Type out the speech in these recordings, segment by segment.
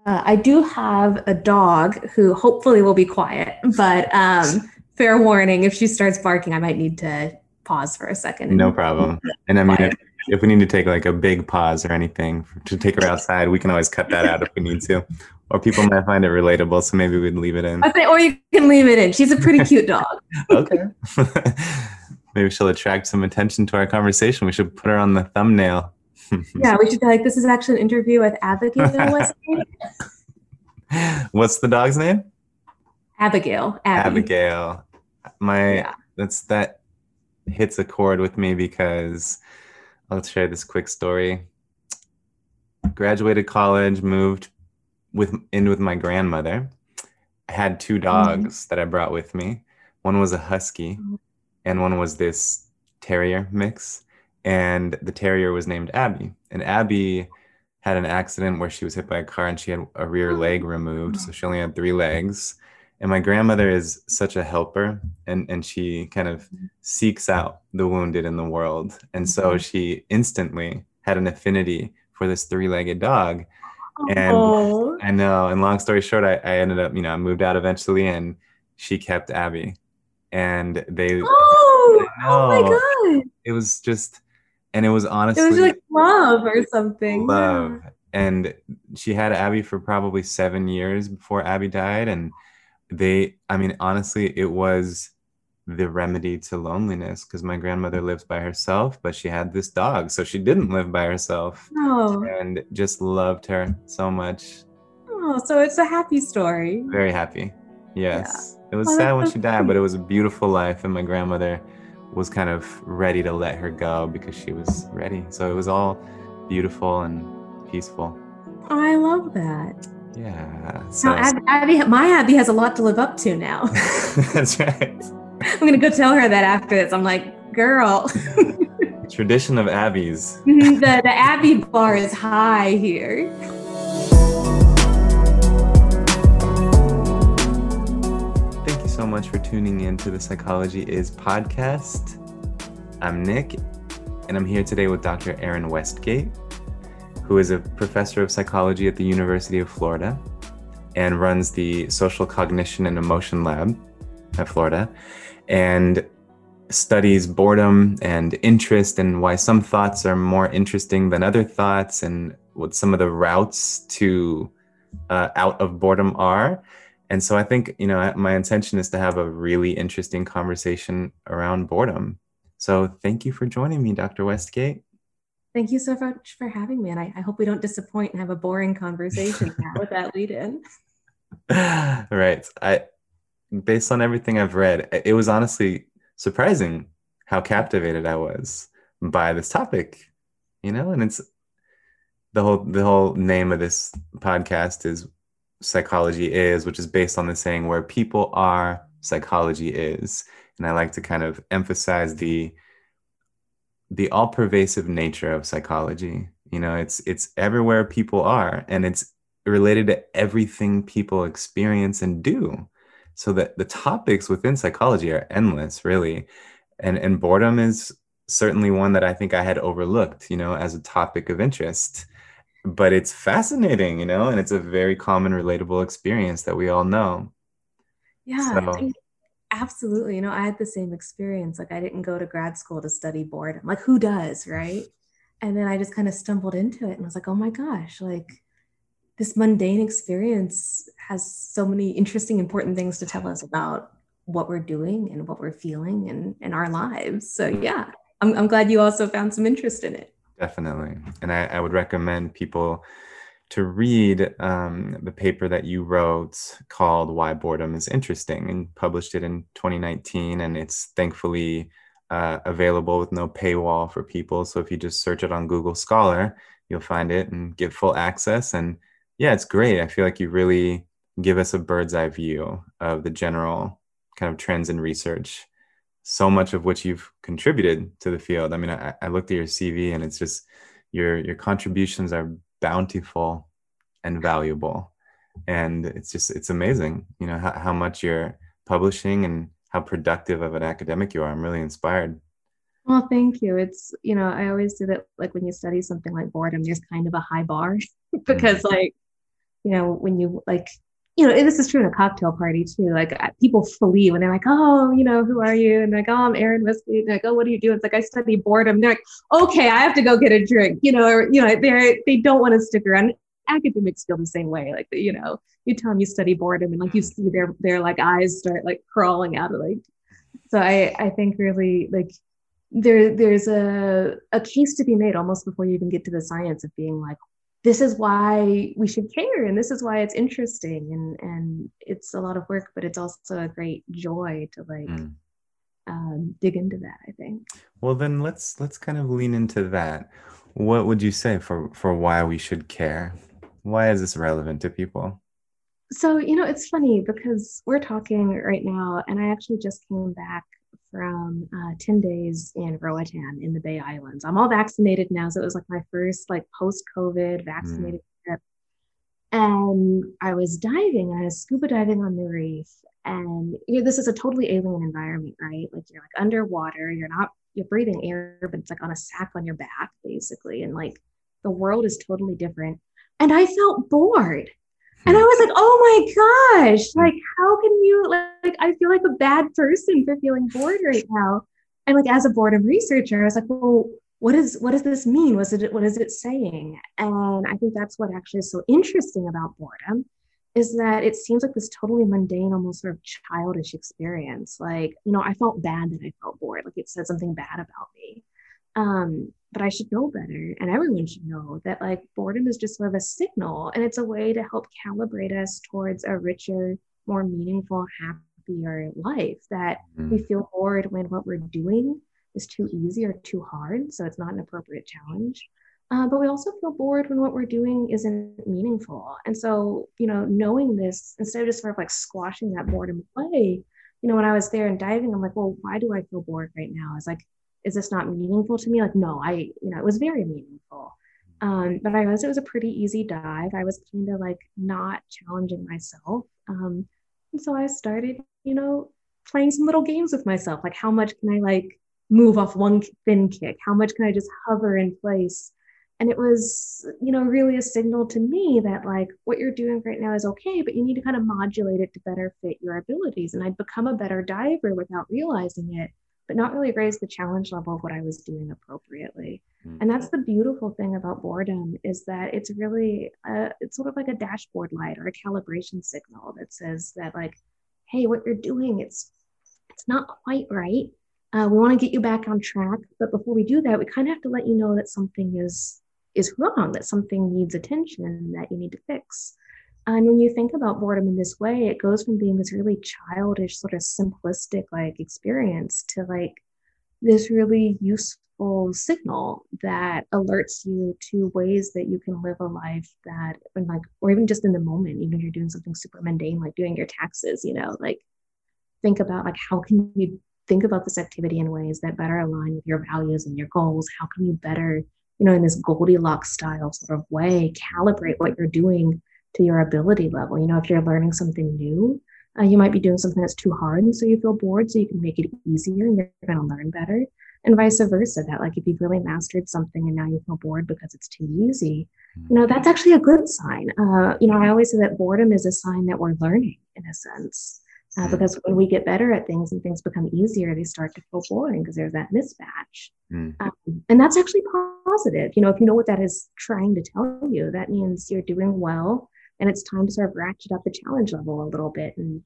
I do have a dog who hopefully will be quiet, but fair warning, if she starts barking, I might need to pause for a second No and problem. And I mean, quiet. if we need to take like a big pause or anything to take her outside, we can always cut that out if we need to. Or people might find it relatable, so maybe we'd leave it in. I say, or you can leave it in. She's a pretty cute dog. Okay. Maybe she'll attract some attention to our conversation. We should put her on the thumbnail. Yeah, we should be like, this is actually an interview with Abigail Westgate. What's the dog's name? Abigail, Abby. Abigail. My Yeah. that hits a chord with me because I'll share this quick story. Graduated college, moved with my grandmother. I had two Mhm. dogs that I brought with me. One was a husky, and one was this terrier mix. And the terrier was named Abby. And Abby had an accident where she was hit by a car and she had a rear leg removed. So she only had three legs. And my grandmother is such a helper, and she kind of seeks out the wounded in the world. And so she instantly had an affinity for this three-legged dog. And Oh. I know, and long story short, I ended up, I moved out eventually and she kept Abby. And I Oh, oh know, my God. it was just, and it was It was honestly like love or something. love. Yeah. And she had Abby for probably 7 years before Abby died. And I mean, honestly, it was the remedy to loneliness because my grandmother lives by herself, but she had this dog. So she didn't live by herself Oh, and just loved her so much. oh, so it's a happy story. Very happy. Yeah. Yes. It was Oh, sad that's when so she died, but sweet. it was a beautiful life. And my grandmother was kind of ready to let her go because she was ready. So it was all beautiful and peaceful. Oh, I love that. Yeah. Now, So My Abby has a lot to live up to now. that's right. I'm gonna go tell her that after this. I'm like, girl, Tradition of Abby's. the Abby bar is high here. Thank you so much for tuning in to the Psychology Is podcast. I'm Nick, and I'm here today with Dr. Aaron Westgate, who is a professor of psychology at the University of Florida and runs the Social Cognition and Emotion Lab at Florida, and studies boredom and interest and why some thoughts are more interesting than other thoughts and what some of the routes to out of boredom are. And so I think, my intention is to have a really interesting conversation around boredom. So thank you for joining me, Dr. Westgate. Thank you so much for having me. And I hope we don't disappoint and have a boring conversation now with that lead in. Right. Based on everything I've read, it was honestly surprising how captivated I was by this topic, and it's the whole name of this podcast is Psychology Is, which is based on the saying where people are, psychology is. And I like to kind of emphasize the all-pervasive nature of psychology. It's everywhere people are, and it's related to everything people experience and do. So that the topics within psychology are endless, really. And boredom is certainly one that I think I had overlooked, as a topic of interest. But it's fascinating, and it's a very common, relatable experience that we all know. Yeah, So, absolutely. I had the same experience. Like, I didn't go to grad school to study boredom. Like, who does, right? And then I just kind of stumbled into it and was like, oh my gosh, like this mundane experience has so many interesting, important things to tell us about what we're doing and what we're feeling and our lives. So, yeah, I'm glad you also found some interest in it. definitely. And I would recommend people to read the paper that you wrote called Why Boredom is Interesting, and published it in 2019. And it's thankfully available with no paywall for people. So if you just search it on Google Scholar, you'll find it and get full access. And yeah, it's great. I feel like you really give us a bird's eye view of the general kind of trends in research, so much of which you've contributed to the field. I mean, I looked at your CV and it's just your contributions are bountiful and valuable. And it's amazing, how much you're publishing and how productive of an academic you are. I'm really inspired. Well, thank you. I always do that. Like when you study something like boredom, there's kind of a high bar Mhm. because, like, when you like, this is true in a cocktail party too. Like people flee when they're like, oh, who are you? And they're like, oh, I'm Erin Whiskey. And they're like, oh, what do you do? It's like, I study boredom. They're like, okay, I have to go get a drink, or, they don't want to stick around. Academics feel the same way. Like, you tell them you study boredom and like you see their like eyes start like crawling out of like, so I think really like there's a case to be made almost before you even get to the science of being like, this is why we should care and this is why it's interesting, and it's a lot of work, but it's also a great joy to like dig into that, I think. Well, then let's kind of lean into that. What would you say for why we should care? Why is this relevant to people? So, it's funny because we're talking right now, and I actually just came back from 10 days in Roatan in the Bay Islands. I'm all vaccinated now. So it was like my first like post-COVID vaccinated trip. And I was diving, I was scuba diving on the reef. And this is a totally alien environment, right? Like you're like underwater, you're breathing air, but it's like on a sack on your back, basically. And like the world is totally different. And I felt bored. And I was like, oh my gosh, like, how can you, like, I feel like a bad person for feeling bored right now. And like, as a boredom researcher, I was like, well, what does this mean? What is it saying? And I think that's what actually is so interesting about boredom is that it seems like this totally mundane, almost sort of childish experience. Like, I felt bad that I felt bored. Like it said something bad about me. But I should know better, and everyone should know that like boredom is just sort of a signal, and it's a way to help calibrate us towards a richer, more meaningful, happier life. That we feel bored when what we're doing is too easy or too hard, so it's not an appropriate challenge. But we also feel bored when what we're doing isn't meaningful. And so, knowing this, instead of just sort of like squashing that boredom away, when I was there and diving, I'm like, well, why do I feel bored right now? It's like, is this not meaningful to me? Like, no, it was very meaningful. But I realized it was a pretty easy dive. I was kind of like not challenging myself. And so I started, playing some little games with myself. Like, how much can I like move off one fin kick? How much can I just hover in place? And it was, really a signal to me that like what you're doing right now is okay, but you need to kind of modulate it to better fit your abilities. And I'd become a better diver without realizing it, but not really raise the challenge level of what I was doing appropriately. And that's the beautiful thing about boredom is that it's really, it's sort of like a dashboard light or a calibration signal that says that like, hey, what you're doing, it's not quite right. We want to get you back on track. But before we do that, we kind of have to let you know that something is wrong, that something needs attention, that you need to fix. And when you think about boredom in this way, it goes from being this really childish, sort of simplistic like experience to like this really useful signal that alerts you to ways that you can live a life that, and like, or even just in the moment, even if you're doing something super mundane, like doing your taxes, like think about like, how can you think about this activity in ways that better align with your values and your goals? How can you better, in this Goldilocks style sort of way, calibrate what you're doing to your ability level? If you're learning something new, you might be doing something that's too hard, and so you feel bored, so you can make it easier and you're going to learn better. And vice versa, that like if you've really mastered something and now you feel bored because it's too easy, that's actually a good sign. I always say that boredom is a sign that we're learning in a sense, because when we get better at things and things become easier, they start to feel boring because there's that mismatch. And that's actually positive. If you know what that is trying to tell you, that means you're doing well, and it's time to sort of ratchet up the challenge level a little bit. And,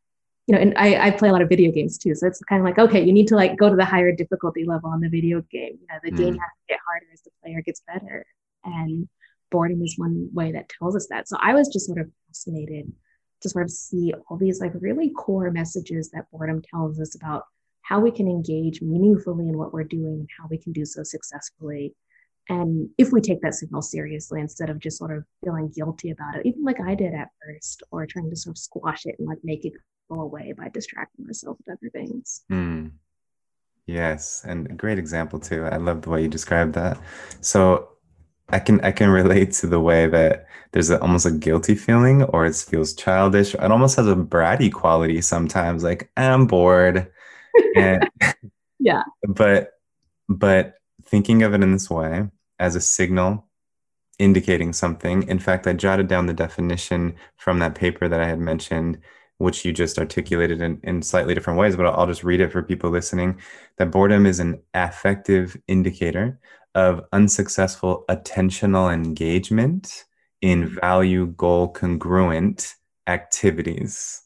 and I play a lot of video games too. So it's kind of like, okay, you need to like go to the higher difficulty level on the video game. The game has to get harder as the player gets better. And boredom is one way that tells us that. So I was just sort of fascinated to sort of see all these like really core messages that boredom tells us about how we can engage meaningfully in what we're doing and how we can do so successfully. And if we take that signal seriously, instead of just sort of feeling guilty about it, even like I did at first, or trying to sort of squash it and like make it go away by distracting myself with other things. Yes. And a great example too. I love the way you described that. So I can relate to the way that there's almost a guilty feeling, or it feels childish. It almost has a bratty quality sometimes, like I'm bored. And yeah. But thinking of it in this way as a signal, indicating something. In fact, I jotted down the definition from that paper that I had mentioned, which you just articulated in slightly different ways, but I'll just read it for people listening. That boredom is an affective indicator of unsuccessful attentional engagement in value goal congruent activities.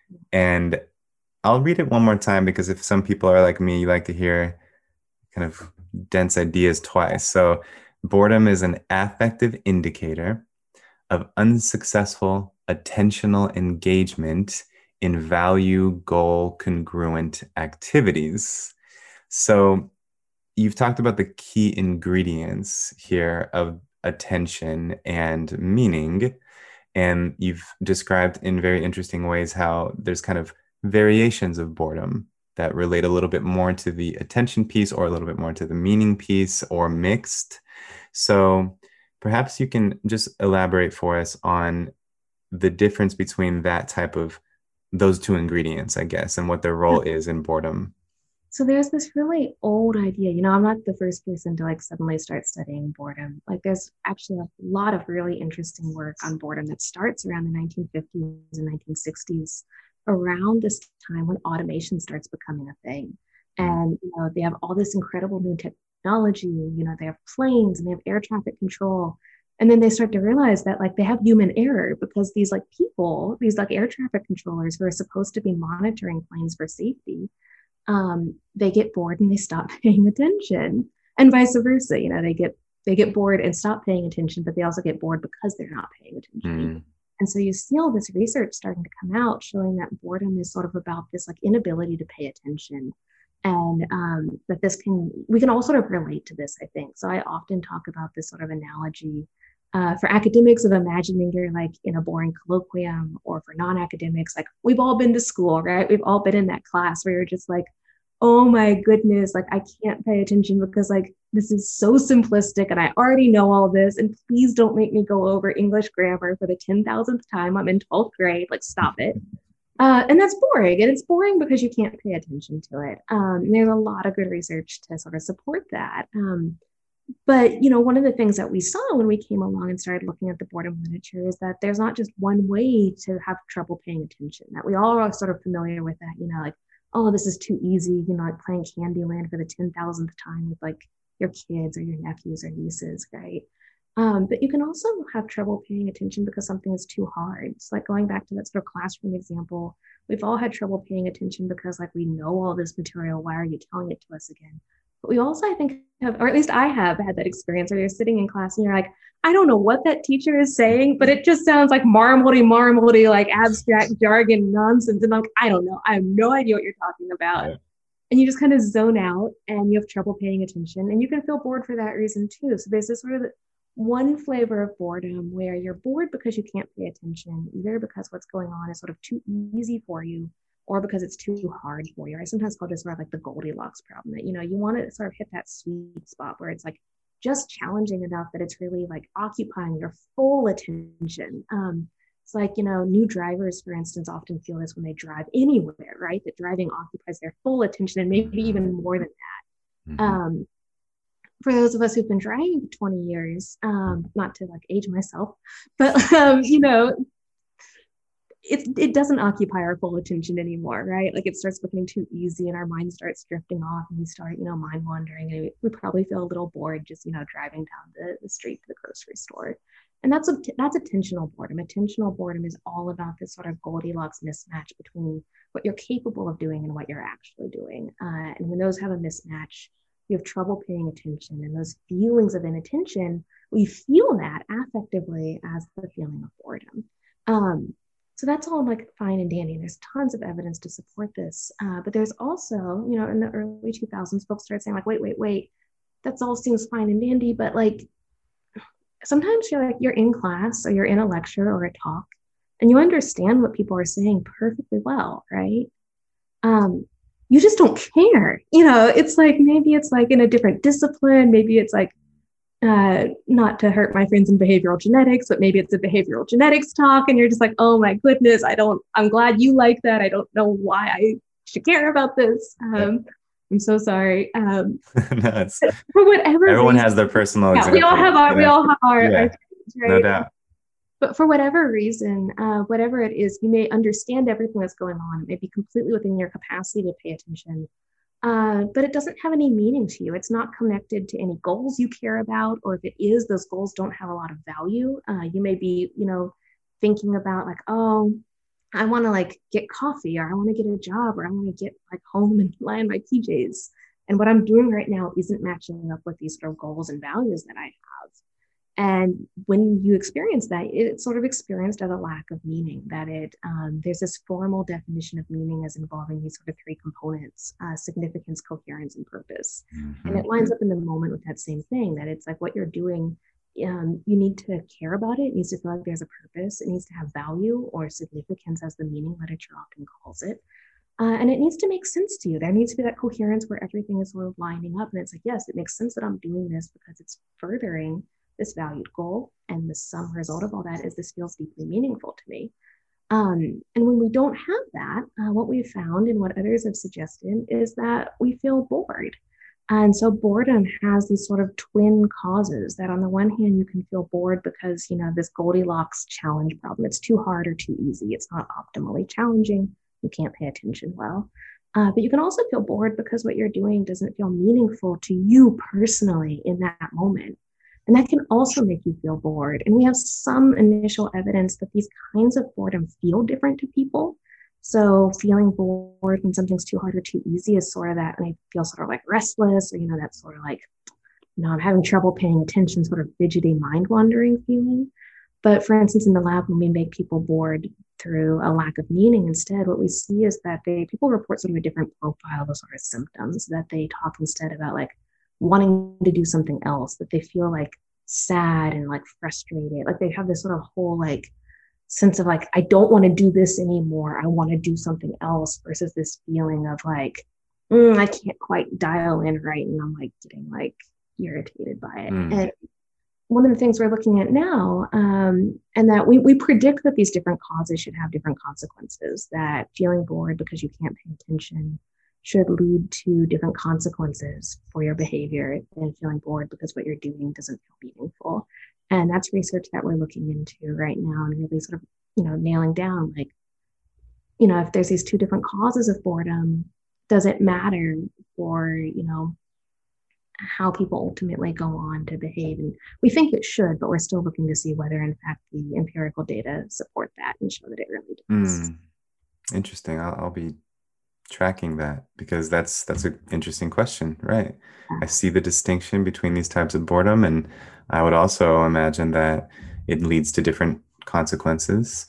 And I'll read it one more time because if some people are like me, you like to hear kind of dense ideas twice. So boredom is an affective indicator of unsuccessful attentional engagement in value goal congruent activities. So you've talked about the key ingredients here of attention and meaning, and you've described in very interesting ways how there's kind of variations of boredom that relate a little bit more to the attention piece or a little bit more to the meaning piece or mixed. So perhaps you can just elaborate for us on the difference between that type of those two ingredients, I guess, and what their role is in boredom. So there's this really old idea, I'm not the first person to like suddenly start studying boredom. Like there's actually a lot of really interesting work on boredom that starts around the 1950s and 1960s, around this time when automation starts becoming a thing. And they have all this incredible new technology, they have planes and they have air traffic control. And then they start to realize that like they have human error because these like people, these like air traffic controllers who are supposed to be monitoring planes for safety, they get bored and they stop paying attention, and vice versa. They get bored and stop paying attention, but they also get bored because they're not paying attention. And so you see all this research starting to come out showing that boredom is sort of about this like inability to pay attention, and that we can all sort of relate to this, I think. So I often talk about this sort of analogy for academics of imagining you're like in a boring colloquium, or for non-academics, like we've all been to school, right? We've all been in that class where you're just like, oh my goodness, like I can't pay attention because like this is so simplistic and I already know all this, and please don't make me go over English grammar for the 10,000th time. I'm in 12th grade, like stop it. And that's boring, and it's boring because you can't pay attention to it. There's a lot of good research to sort of support that. But one of the things that we saw when we came along and started looking at the boredom literature is that there's not just one way to have trouble paying attention, that we all are sort of familiar with that, like, oh, this is too easy, like playing Candyland for the 10,000th time with like your kids or your nephews or nieces, right? But you can also have trouble paying attention because something is too hard. It's like going back to that sort of classroom example, we've all had trouble paying attention because like we know all this material, why are you telling it to us again? But we also, I think, have, or at least I have had that experience where you're sitting in class and you're like, I don't know what that teacher is saying, but it just sounds like marmalty, like abstract jargon nonsense. And I'm like, I don't know. I have no idea what you're talking about. Yeah. And you just kind of zone out and you have trouble paying attention, and you can feel bored for that reason too. So there's this sort of one flavor of boredom where you're bored because you can't pay attention, either because what's going on is sort of too easy for you, or because it's too hard for you. I sometimes call this sort of like the Goldilocks problem, that, you want to sort of hit that sweet spot where it's like just challenging enough that it's really like occupying your full attention. It's like, new drivers, for instance, often feel this when they drive anywhere, right? That driving occupies their full attention and maybe even more than that. Mm-hmm. For those of us who've been driving for 20 years, not to like age myself, but, it doesn't occupy our full attention anymore, right? Like it starts becoming too easy and our mind starts drifting off and we start, mind wandering, and we probably feel a little bored just, driving down the street to the grocery store. And that's attentional boredom. Attentional boredom is all about this sort of Goldilocks mismatch between what you're capable of doing and what you're actually doing. And when those have a mismatch, you have trouble paying attention, and those feelings of inattention, we feel that affectively as the feeling of boredom. So that's all like fine and dandy. There's tons of evidence to support this. But there's also, in the early 2000s, folks started saying like, wait, that's all seems fine and dandy. But like, sometimes you're in class or you're in a lecture or a talk and you understand what people are saying perfectly well, right? You just don't care. It's like, maybe it's like in a different discipline. Maybe it's like, not to hurt my friends in behavioral genetics, but maybe it's a behavioral genetics talk and you're just like, oh my goodness, I'm glad you like that. I don't know why I should care about this. I'm so sorry. No, it's For whatever everyone reason, has their personal yeah, we all example, have our you we know? all have our Yeah, things, no right? doubt. But for whatever reason, whatever it is, you may understand everything that's going on. It may be completely within your capacity to pay attention, but it doesn't have any meaning to you. It's not connected to any goals you care about, or if it is, those goals don't have a lot of value. You may be, thinking about like, oh, I want to like get coffee, or I want to get a job, or I want to get like home and lie in my PJs. And what I'm doing right now isn't matching up with these sort of goals and values that I have. And when you experience that, it's sort of experienced as a lack of meaning, that there's this formal definition of meaning as involving these sort of three components: significance, coherence, and purpose. And Hmm. it lines up in the moment with that same thing, that it's like what you're doing, you need to care about it. It needs to feel like there's a purpose. It needs to have value or significance, as the meaning literature often calls it. And it needs to make sense to you. There needs to be that coherence where everything is sort of lining up. And it's like, yes, it makes sense that I'm doing this because it's furthering this valued goal. And the sum result of all that is this feels deeply meaningful to me. And when we don't have that, what we've found and what others have suggested is that we feel bored. And so boredom has these sort of twin causes, that on the one hand, you can feel bored because, this Goldilocks challenge problem. It's too hard or too easy. It's not optimally challenging. You can't pay attention well. But you can also feel bored because what you're doing doesn't feel meaningful to you personally in that moment. And that can also make you feel bored. And we have some initial evidence that these kinds of boredom feel different to people. So feeling bored when something's too hard or too easy is sort of that, and I feel sort of like restless, or, that's sort of like, I'm having trouble paying attention, sort of fidgety, mind wandering feeling. But for instance, in the lab, when we make people bored through a lack of meaning instead, what we see is that people report sort of a different profile of sort of symptoms, that they talk instead about like wanting to do something else, that they feel like sad and like frustrated. Like they have this sort of whole like sense of like, I don't want to do this anymore. I want to do something else, versus this feeling of like, I can't quite dial in right. And I'm like getting like irritated by it. Mm. And one of the things we're looking at now, and that we predict that these different causes should have different consequences, that feeling bored because you can't pay attention should lead to different consequences for your behavior than feeling bored because what you're doing doesn't feel meaningful. And that's research that we're looking into right now, and really sort of, nailing down like, if there's these two different causes of boredom, does it matter for, how people ultimately go on to behave? And we think it should, but we're still looking to see whether in fact the empirical data support that and show that it really does. Mm. Interesting. I'll be tracking that because that's an interesting question, right? I see the distinction between these types of boredom, and I would also imagine that it leads to different consequences.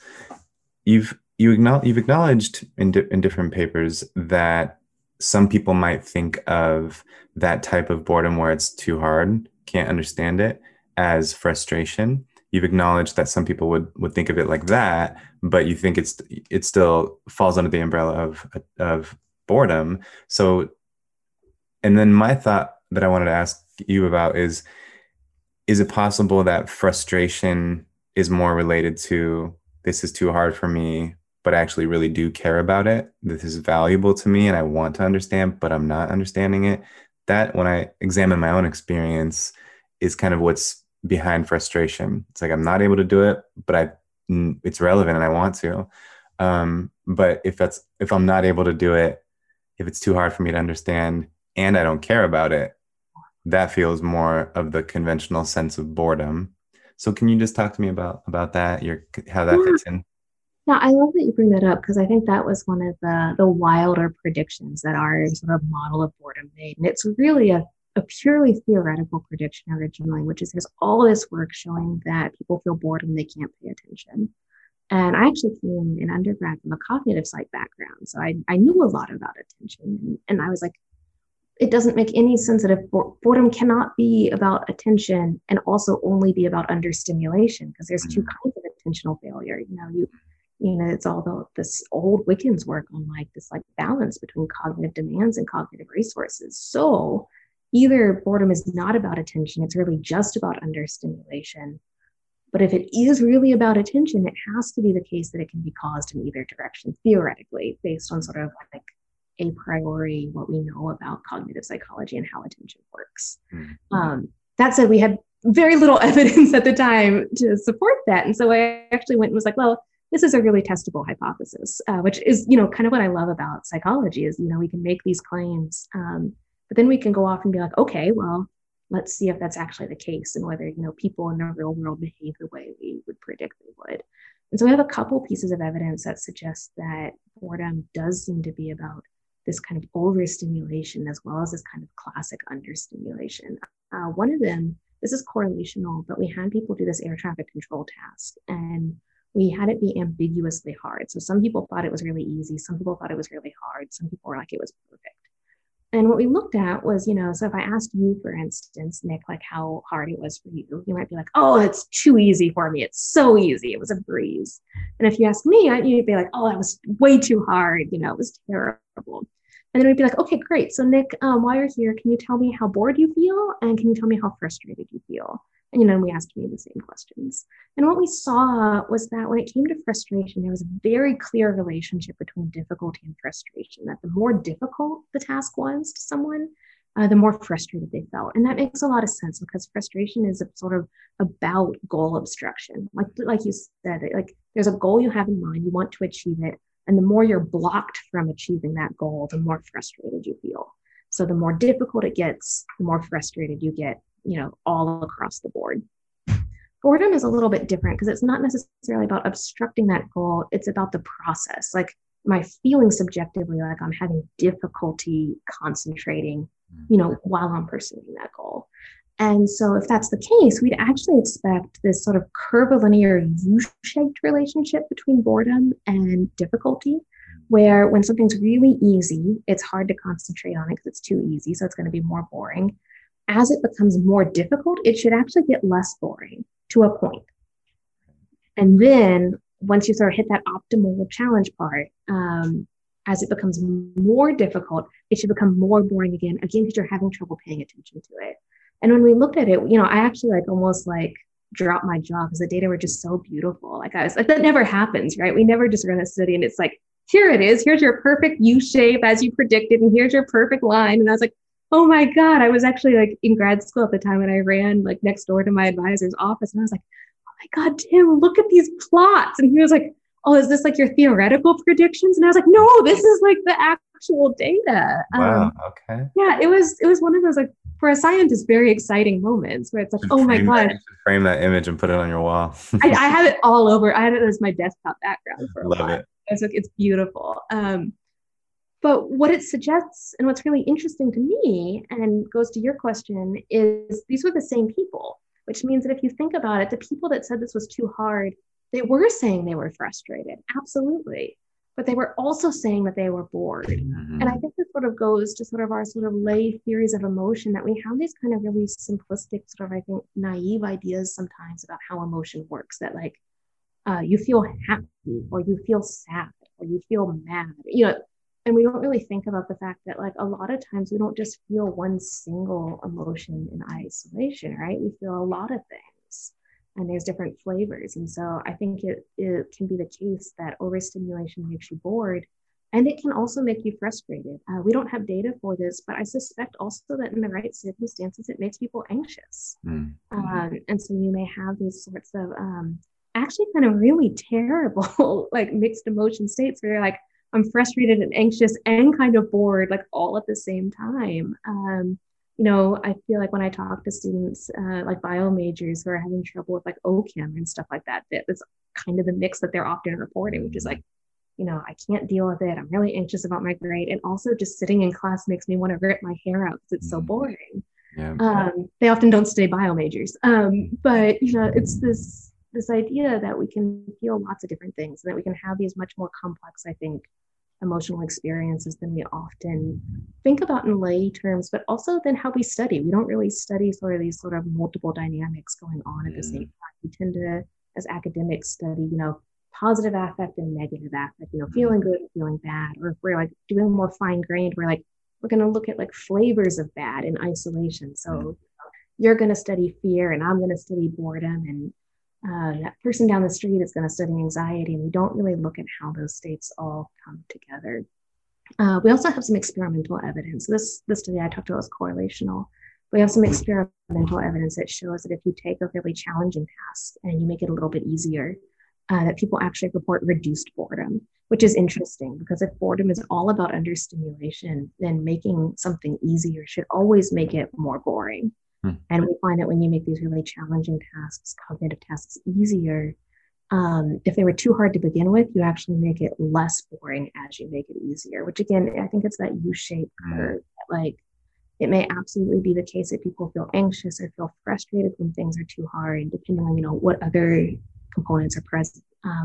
You've acknowledged in different papers that some people might think of that type of boredom where it's too hard, can't understand it, as frustration. You've acknowledged that some people would think of it like that, but you think it still falls under the umbrella of boredom. So, and then my thought that I wanted to ask you about is it possible that frustration is more related to this is too hard for me, but I actually really do care about it? This is valuable to me and I want to understand, but I'm not understanding it. That, when I examine my own experience, is kind of what's behind frustration. It's like I'm not able to do it, but it's relevant and I want to. But if I'm not able to do it, if it's too hard for me to understand and I don't care about it, that feels more of the conventional sense of boredom. So can you just talk to me about that, how that Yeah, fits in? yeah, I love that you bring that up, because I think that was one of the wilder predictions that our sort of model of boredom made. And it's really a purely theoretical prediction originally, which is there's all this work showing that people feel bored when they can't pay attention. And I actually came in undergrad from a cognitive psych background. So I knew a lot about attention. And I was like, it doesn't make any sense that if boredom cannot be about attention and also only be about understimulation, because there's two Mm. kinds of attentional failure. It's all about this old Wiccans work on like this like balance between cognitive demands and cognitive resources. So either boredom is not about attention, it's really just about understimulation. But if it is really about attention, it has to be the case that it can be caused in either direction, theoretically, based on sort of like a priori what we know about cognitive psychology and how attention works. That said, we had very little evidence at the time to support that. And so I actually went and was like, well, this is a really testable hypothesis, which is, kind of what I love about psychology is, we can make these claims, but then we can go off and be like, okay, well, let's see if that's actually the case and whether, people in the real world behave the way we would predict they would. And so we have a couple pieces of evidence that suggest that boredom does seem to be about this kind of overstimulation as well as this kind of classic understimulation. One of them, this is correlational, but we had people do this air traffic control task and we had it be ambiguously hard. So some people thought it was really easy. Some people thought it was really hard. Some people were like, it was perfect. And what we looked at was, so if I asked you, for instance, Nick, like how hard it was for you, you might be like, oh, it's too easy for me. It's so easy. It was a breeze. And if you ask me, you'd be like, oh, that was way too hard. It was terrible. And then we'd be like, okay, great. So Nick, while you're here, can you tell me how bored you feel? And can you tell me how frustrated you feel? And, we asked me the same questions. And what we saw was that when it came to frustration, there was a very clear relationship between difficulty and frustration, that the more difficult the task was to someone, the more frustrated they felt. And that makes a lot of sense because frustration is sort of about goal obstruction. Like you said, like there's a goal you have in mind, you want to achieve it. And the more you're blocked from achieving that goal, the more frustrated you feel. So the more difficult it gets, the more frustrated you get, all across the board. Boredom is a little bit different because it's not necessarily about obstructing that goal. It's about the process. Like, am I feeling subjectively like I'm having difficulty concentrating, while I'm pursuing that goal? And so if that's the case, we'd actually expect this sort of curvilinear U-shaped relationship between boredom and difficulty, where when something's really easy, it's hard to concentrate on it because it's too easy. So it's going to be more boring. As it becomes more difficult, it should actually get less boring to a point. And then once you sort of hit that optimal challenge part, as it becomes more difficult, it should become more boring again, because you're having trouble paying attention to it. And when we looked at it, I actually almost dropped my jaw because the data were just so beautiful. Like I was like, that never happens, right? We never just run a study and it's like, here it is. Here's your perfect U shape as you predicted. And here's your perfect line. And I was like, oh my God, I was actually in grad school at the time and I ran next door to my advisor's office. And I was like, oh my God, Tim, look at these plots. And he was like, oh, is this your theoretical predictions? And I was like, no, this is the actual data. Wow. Okay. Yeah, it was one of those for a scientist, very exciting moments where it's like, oh my God. Frame that image and put it on your wall. I have it all over. I had it as my desktop background for a while. Love it. It's beautiful. But what it suggests, and what's really interesting to me, and goes to your question, is these were the same people, which means that if you think about it, the people that said this was too hard, they were saying they were frustrated, absolutely. But they were also saying that they were bored. Mm-hmm. And I think this sort of goes to our lay theories of emotion, that we have these kind of really simplistic, I think, naive ideas sometimes about how emotion works, that you feel happy or you feel sad or you feel mad, and we don't really think about the fact that a lot of times we don't just feel one single emotion in isolation, right? We feel a lot of things and there's different flavors. And so I think it can be the case that overstimulation makes you bored and it can also make you frustrated. We don't have data for this, but I suspect also that in the right circumstances, it makes people anxious. Mm-hmm. And so you may have these sorts of actually kind of really terrible, mixed emotion states where you're I'm frustrated and anxious and kind of bored, all at the same time. I feel when I talk to students, bio majors who are having trouble with OChem and stuff like that, that's kind of the mix that they're often reporting, which is I can't deal with it. I'm really anxious about my grade. And also just sitting in class makes me want to rip my hair out because it's so boring. Yeah. They often don't stay bio majors. But, it's this idea that we can feel lots of different things and that we can have these much more complex, I think, emotional experiences than we often think about in lay terms, but also then how we study. We don't really study these multiple dynamics going on at the same time. We tend to, as academics, study, positive affect and negative affect, feeling good, feeling bad. Or if we're doing more fine grained, we're going to look at flavors of bad in isolation. So you're going to study fear and I'm going to study boredom, and that person down the street is going to study anxiety, and we don't really look at how those states all come together. We also have some experimental evidence. This study I talked about was correlational. We have some experimental evidence that shows that if you take a really challenging task and you make it a little bit easier, that people actually report reduced boredom, which is interesting because if boredom is all about understimulation, then making something easier should always make it more boring. Hmm. And we find that when you make these really challenging tasks, cognitive tasks, easier, if they were too hard to begin with, you actually make it less boring as you make it easier, which again, I think it's that U-shaped curve. Like it may absolutely be the case that people feel anxious or feel frustrated when things are too hard, depending on, what other components are present.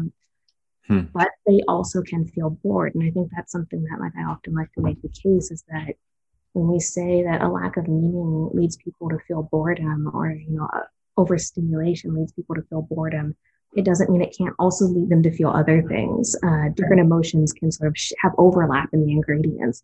But they also can feel bored. And I think that's something that like I often like to make the case is that when we say that a lack of meaning leads people to feel boredom or, overstimulation leads people to feel boredom, it doesn't mean it can't also lead them to feel other things. Different emotions can sort of have overlap in the ingredients,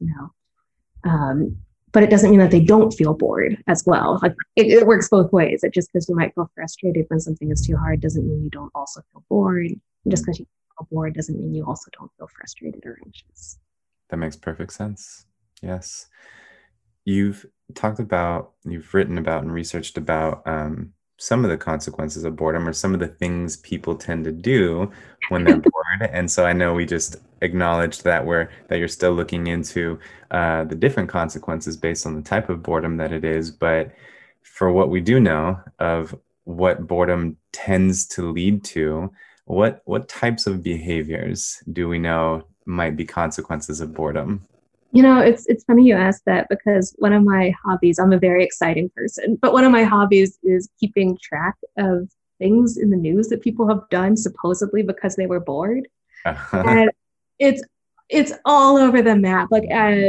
but it doesn't mean that they don't feel bored as well. Like it works both ways. It just because you might feel frustrated when something is too hard doesn't mean you don't also feel bored. Just because you feel bored doesn't mean you also don't feel frustrated or anxious. That makes perfect sense. Yes. You've written about and researched about some of the consequences of boredom or some of the things people tend to do when they're bored. And so I know we just acknowledged that you're still looking into the different consequences based on the type of boredom that it is. But for what we do know of what boredom tends to lead to, what types of behaviors do we know might be consequences of boredom? It's funny you ask that because one of my hobbies, I'm a very exciting person, but one of my hobbies is keeping track of things in the news that people have done supposedly because they were bored. And it's all over the map. Like,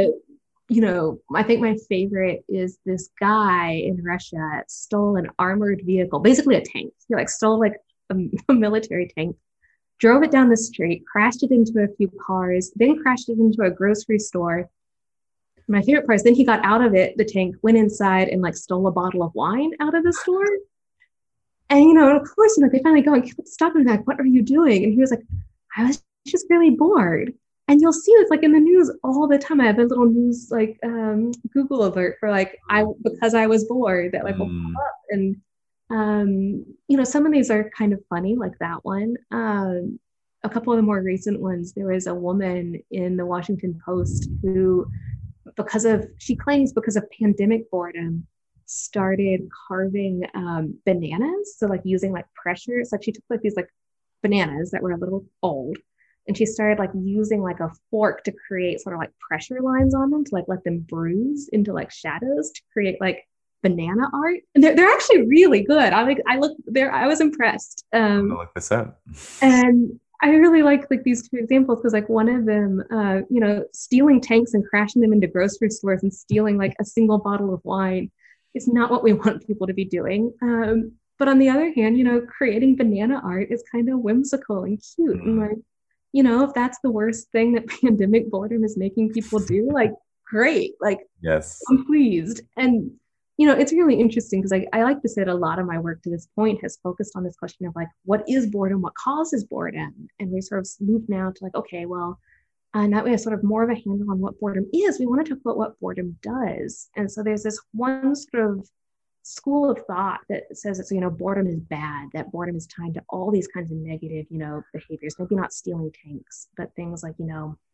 I think my favorite is this guy in Russia stole an armored vehicle, basically a tank. He like stole like a military tank, drove it down the street, crashed it into a few cars, then crashed it into a grocery store. My favorite part is then he got out of it, the tank, went inside and like stole a bottle of wine out of the store. And, of course, they finally go and stop him like, what are you doing? And he was like, I was just really bored. And you'll see this like in the news all the time. I have a little news like Google alert for like because I was bored that like will pop up. And some of these are kind of funny, like that one. A couple of the more recent ones, there was a woman in the Washington Post who, she claims because of pandemic boredom, started carving bananas. So like using like pressure. It's like she took like these like bananas that were a little old and she started like using like a fork to create sort of like pressure lines on them to like let them bruise into like shadows to create like banana art. And they're actually really good. I looked there, I was impressed. I'm gonna look this up. And I really like these two examples because like one of them, stealing tanks and crashing them into grocery stores and stealing like a single bottle of wine is not what we want people to be doing. But on the other hand, creating banana art is kind of whimsical and cute. And like, if that's the worst thing that pandemic boredom is making people do, like, great. Like, yes, I'm pleased. And, it's really interesting because I like to say that a lot of my work to this point has focused on this question of like, what is boredom? What causes boredom? And we sort of move now to like, okay, well, and that way, sort of more of a handle on what boredom is. We want to talk about what boredom does. And so there's this one sort of school of thought that says that, boredom is bad, that boredom is tied to all these kinds of negative, behaviors, maybe not stealing tanks, but things like,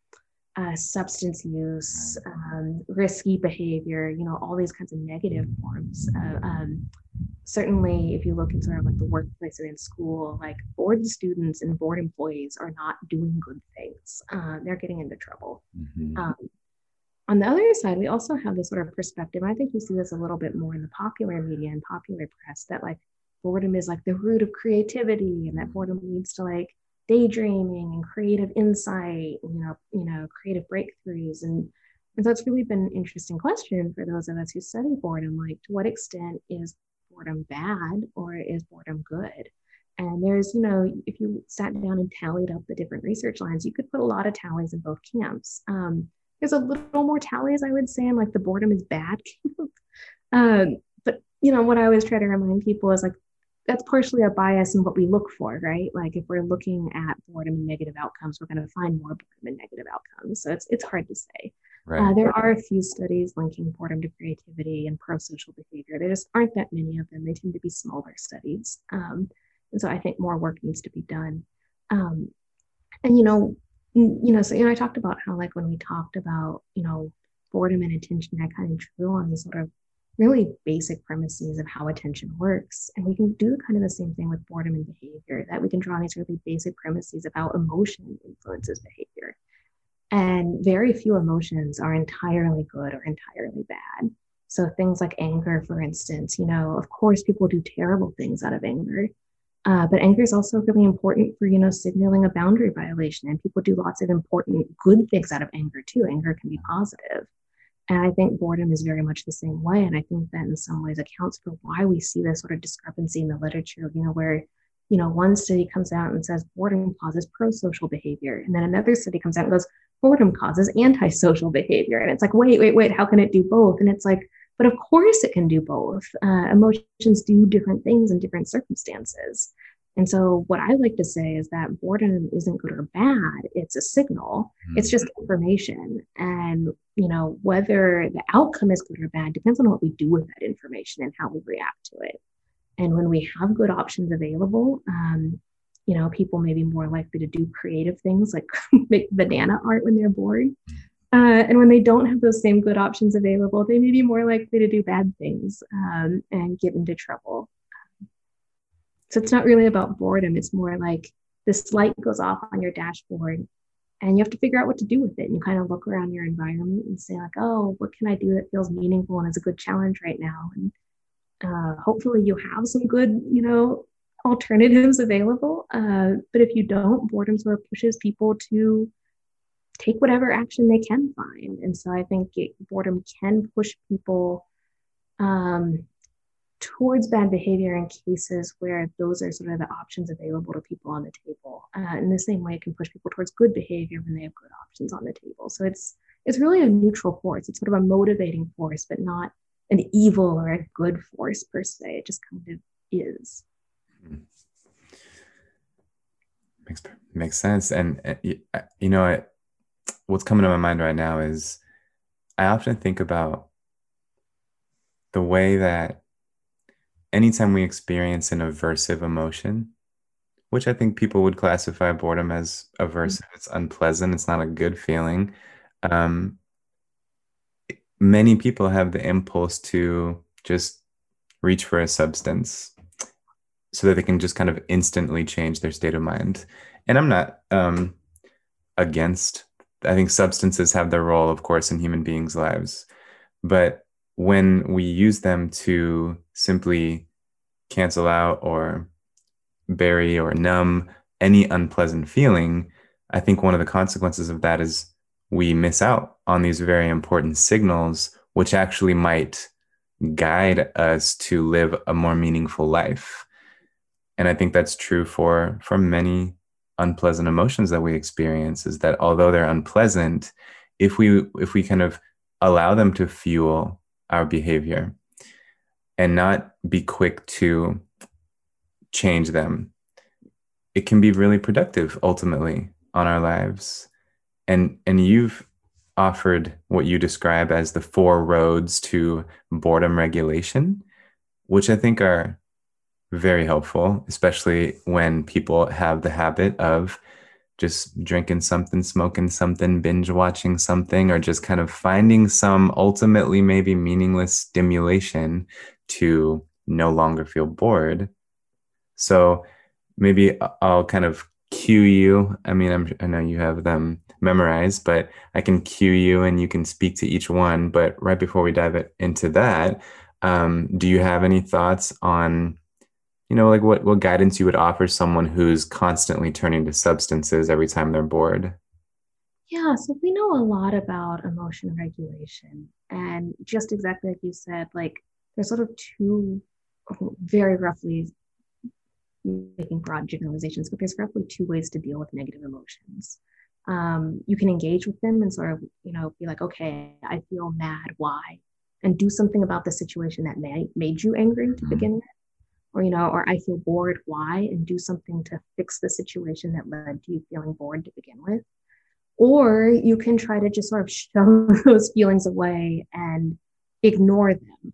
substance use, risky behavior, all these kinds of negative forms. Certainly, if you look in sort of like the workplace and in school, like bored students and bored employees are not doing good things. They're getting into trouble. Mm-hmm. On the other side, we also have this sort of perspective. I think you see this a little bit more in the popular media and popular press that like boredom is like the root of creativity and that boredom leads to like daydreaming and creative insight, creative breakthroughs. And so it's really been an interesting question for those of us who study boredom, like to what extent is boredom bad or is boredom good? And there's, if you sat down and tallied up the different research lines, you could put a lot of tallies in both camps. There's a little more tallies, I would say, in like the boredom is bad camp. But, what I always try to remind people is like, that's partially a bias in what we look for, right? Like if we're looking at boredom and negative outcomes, we're going to find more boredom and negative outcomes. So it's hard to say. Right. There are a few studies linking boredom to creativity and pro-social behavior. There just aren't that many of them. They tend to be smaller studies. And so I think more work needs to be done. Um, and I talked about how like when we talked about, boredom and attention, I kind of drew on these sort of really basic premises of how attention works. And we can do kind of the same thing with boredom and behavior, that we can draw on these really basic premises of how emotion influences behavior. And very few emotions are entirely good or entirely bad. So things like anger, for instance, of course, people do terrible things out of anger. But anger is also really important for, signaling a boundary violation. And people do lots of important good things out of anger too. Anger can be positive. And I think boredom is very much the same way. And I think that in some ways accounts for why we see this sort of discrepancy in the literature, where, one study comes out and says boredom causes pro-social behavior. And then another study comes out and goes, boredom causes antisocial behavior. And it's like, wait, how can it do both? And it's like, but of course it can do both. Emotions do different things in different circumstances. And so what I like to say is that boredom isn't good or bad. It's a signal. It's just information. And, whether the outcome is good or bad depends on what we do with that information and how we react to it. And when we have good options available, people may be more likely to do creative things like make banana art when they're bored. And when they don't have those same good options available, they may be more likely to do bad things and get into trouble. So it's not really about boredom. It's more like this light goes off on your dashboard and you have to figure out what to do with it. And you kind of look around your environment and say like, oh, what can I do that feels meaningful and is a good challenge right now? And hopefully you have some good, alternatives available. But if you don't, boredom sort of pushes people to take whatever action they can find. And so I think boredom can push people towards bad behavior in cases where those are sort of the options available to people on the table. In the same way, it can push people towards good behavior when they have good options on the table. So it's really a neutral force. It's sort of a motivating force, but not an evil or a good force per se. It just kind of is. Makes sense. And what's coming to my mind right now is I often think about the way that anytime we experience an aversive emotion, which I think people would classify boredom as aversive, it's unpleasant, it's not a good feeling. Many people have the impulse to just reach for a substance so that they can just kind of instantly change their state of mind. And I'm not against, I think substances have their role, of course, in human beings' lives. But when we use them to simply cancel out or bury or numb any unpleasant feeling, I think one of the consequences of that is we miss out on these very important signals, which actually might guide us to live a more meaningful life. And I think that's true for many unpleasant emotions that we experience, is that although they're unpleasant, if we kind of allow them to fuel our behavior and not be quick to change them, it can be really productive ultimately on our lives. And you've offered what you describe as the 4 roads to boredom regulation, which I think are very helpful, especially when people have the habit of just drinking something, smoking something, binge watching something, or just kind of finding some ultimately maybe meaningless stimulation to no longer feel bored. So maybe I'll kind of cue you. I mean, I know you have them memorized, but I can cue you and you can speak to each one. But right before we dive into that, do you have any thoughts on, like what guidance you would offer someone who's constantly turning to substances every time they're bored? Yeah, so we know a lot about emotion regulation. And just exactly like you said, like there's sort of 2 very roughly making broad generalizations, but there's roughly 2 ways to deal with negative emotions. You can engage with them and sort of, be like, okay, I feel mad. Why? And do something about the situation that made you angry to begin with. or, or I feel bored, why, and do something to fix the situation that led to you feeling bored to begin with. Or you can try to just sort of shove those feelings away and ignore them.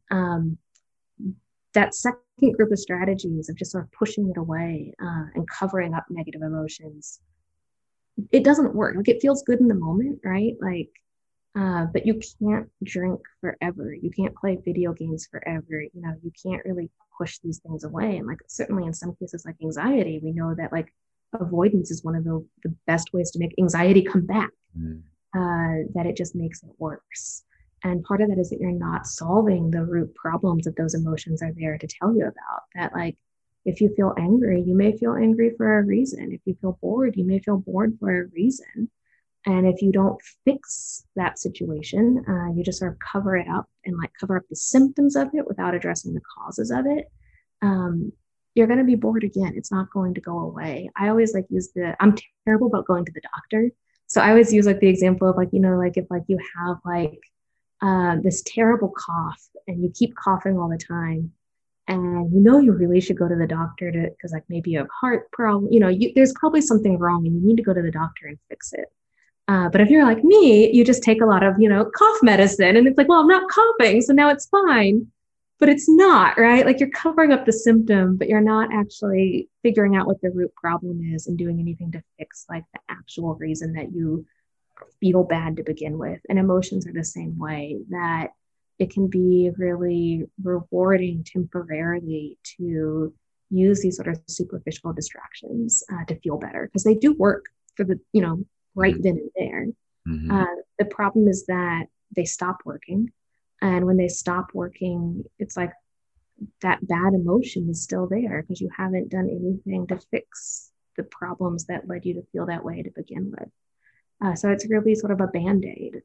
That second group of strategies of just sort of pushing it away and covering up negative emotions, it doesn't work. Like, it feels good in the moment, right? Like, but you can't drink forever. You can't play video games forever. You can't really push these things away. And like, certainly in some cases like anxiety, we know that like avoidance is one of the best ways to make anxiety come back, that it just makes it worse. And part of that is that you're not solving the root problems that those emotions are there to tell you about. That like, if you feel angry, you may feel angry for a reason. If you feel bored, you may feel bored for a reason. And if you don't fix that situation, you just sort of cover it up and like cover up the symptoms of it without addressing the causes of it. You're going to be bored again. It's not going to go away. I always like use I'm terrible about going to the doctor. So I always use like the example of like, like if like you have like this terrible cough and you keep coughing all the time, and you really should go to the doctor because like maybe you have heart problem, there's probably something wrong and you need to go to the doctor and fix it. But if you're like me, you just take a lot of, cough medicine and it's like, well, I'm not coughing, so now it's fine. But it's not, right? Like, you're covering up the symptom, but you're not actually figuring out what the root problem is and doing anything to fix like the actual reason that you feel bad to begin with. And emotions are the same way, that it can be really rewarding temporarily to use these sort of superficial distractions to feel better, because they do work for the, right then and there. Mm-hmm. The problem is that they stop working. And when they stop working, it's like that bad emotion is still there because you haven't done anything to fix the problems that led you to feel that way to begin with. So it's really sort of a Band-Aid.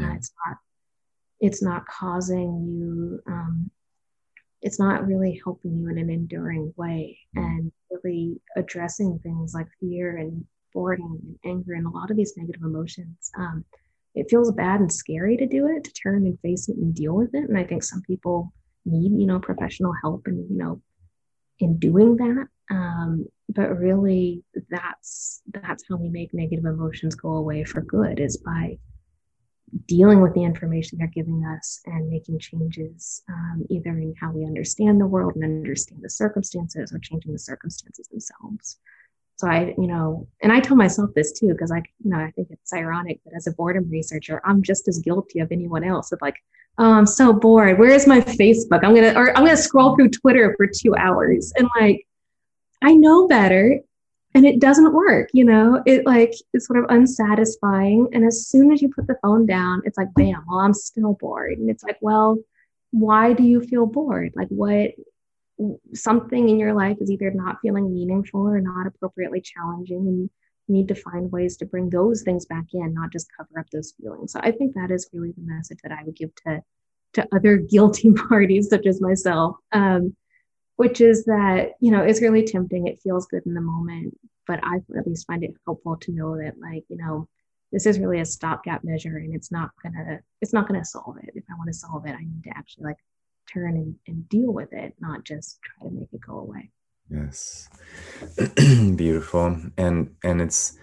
It's not causing you, it's not really helping you in an enduring way, and really addressing things like fear and boredom and anger and a lot of these negative emotions. It feels bad and scary to do it, to turn and face it and deal with it. And I think some people need, professional help and, in doing that. But really that's how we make negative emotions go away for good, is by dealing with the information they're giving us and making changes, either in how we understand the world and understand the circumstances, or changing the circumstances themselves. So and I tell myself this too, because I think it's ironic that as a boredom researcher, I'm just as guilty of anyone else of like, oh, I'm so bored. Where is my Facebook? I'm gonna scroll through Twitter for 2 hours, and like, I know better, and it doesn't work. It's sort of unsatisfying. And as soon as you put the phone down, it's like, bam, well, I'm still bored. And it's like, well, why do you feel bored? Like, what? Something in your life is either not feeling meaningful or not appropriately challenging, and you need to find ways to bring those things back in, not just cover up those feelings. So I think that is really the message that I would give to other guilty parties such as myself, which is that, it's really tempting. It feels good in the moment, but I at least find it helpful to know that, like, this is really a stopgap measure, and it's not gonna solve it. If I want to solve it, I need to actually like turn and deal with it, not just try to make it go away. Yes. Beautiful. And it's,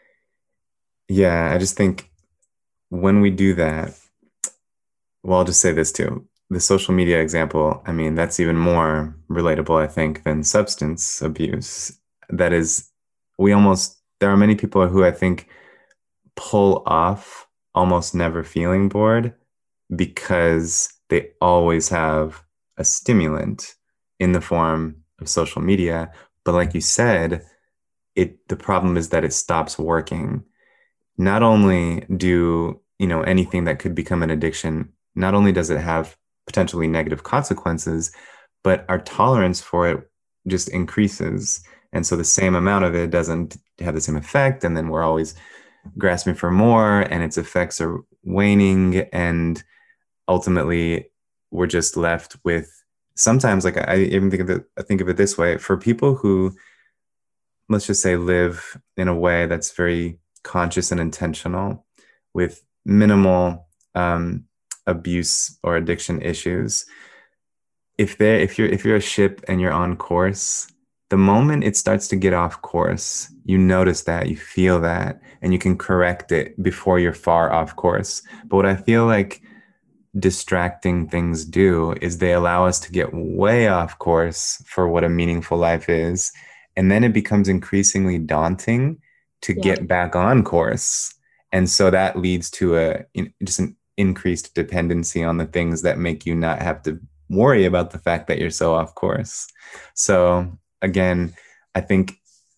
I just think when we do that, well, I'll just say this too, the social media example, I mean, that's even more relatable, I think, than substance abuse. That is, there are many people who I think pull off almost never feeling bored because they always have a stimulant in the form of social media. But like you said, the problem is that it stops working. Not only do, anything that could become an addiction, not only does it have potentially negative consequences, but our tolerance for it just increases. And so the same amount of it doesn't have the same effect. And then we're always grasping for more, and its effects are waning. And ultimately, we're just left with sometimes, like, I even think of it this way: for people who, let's just say, live in a way that's very conscious and intentional, with minimal abuse or addiction issues, if you're a ship and you're on course, the moment it starts to get off course, you notice that, you feel that, and you can correct it before you're far off course. But what I feel like distracting things do is they allow us to get way off course for what a meaningful life is. And then it becomes increasingly daunting to Yeah. get back on course. And so that leads to just an increased dependency on the things that make you not have to worry about the fact that you're so off course. So again, I think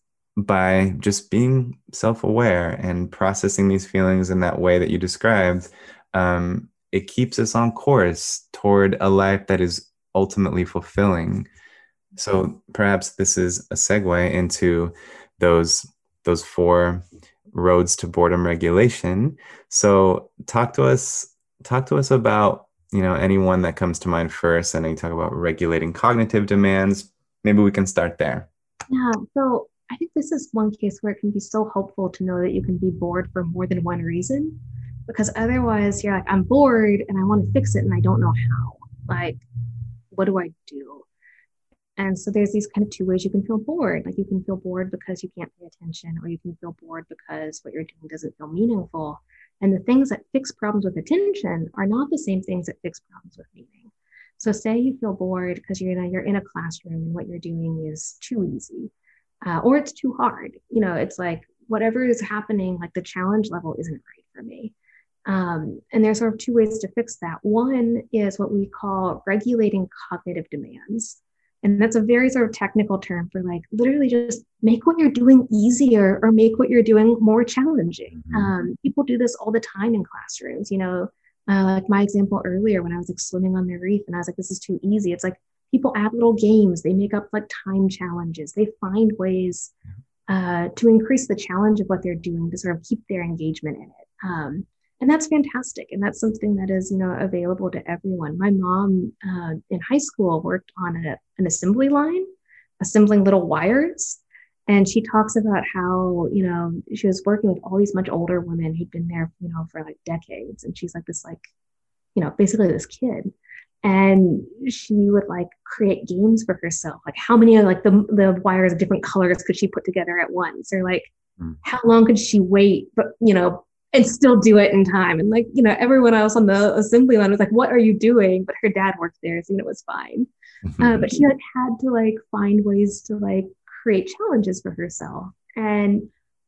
by just being self-aware and processing these feelings in that way that you described, it keeps us on course toward a life that is ultimately fulfilling. So perhaps this is a segue into those those four roads to boredom regulation. So talk to us about, anyone that comes to mind first. I know you talk about regulating cognitive demands. Maybe we can start there. Yeah. So I think this is one case where it can be so helpful to know that you can be bored for more than one reason, because otherwise you're like, I'm bored and I want to fix it and I don't know how. Like, what do I do? And so there's these kind of two ways you can feel bored. Like you can feel bored because you can't pay attention, or you can feel bored because what you're doing doesn't feel meaningful. And the things that fix problems with attention are not the same things that fix problems with meaning. So say you feel bored because you're in a classroom and what you're doing is too easy, or it's too hard. It's like whatever is happening, like the challenge level isn't right for me. And there's sort of two ways to fix that. One is what we call regulating cognitive demands. And that's a very sort of technical term for like literally just make what you're doing easier or make what you're doing more challenging. People do this all the time in classrooms, like my example earlier when I was like swimming on the reef and I was like, this is too easy. It's like people add little games, they make up like time challenges, they find ways to increase the challenge of what they're doing to sort of keep their engagement in it. And that's fantastic. And that's something that is, available to everyone. My mom in high school worked on an assembly line, assembling little wires. And she talks about how, she was working with all these much older women who'd been there, for like decades. And she's like this, like, basically this kid. And she would like create games for herself. Like how many like the wires of different colors could she put together at once? Or like how long could she wait, but, and still do it in time. And like, everyone else on the assembly line was like, what are you doing? But her dad worked there, so it was fine. But she like had to like find ways to like create challenges for herself. And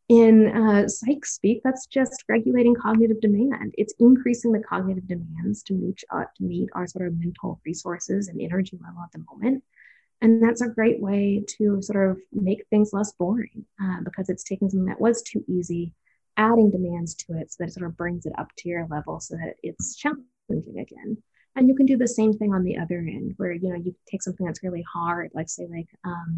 in psych speak, that's just regulating cognitive demand. It's increasing the cognitive demands to meet our sort of mental resources and energy level at the moment. And that's a great way to sort of make things less boring because it's taking something that was too easy, adding demands to it so that it sort of brings it up to your level so that it's challenging again. And you can do the same thing on the other end where, you take something that's really hard, like say like,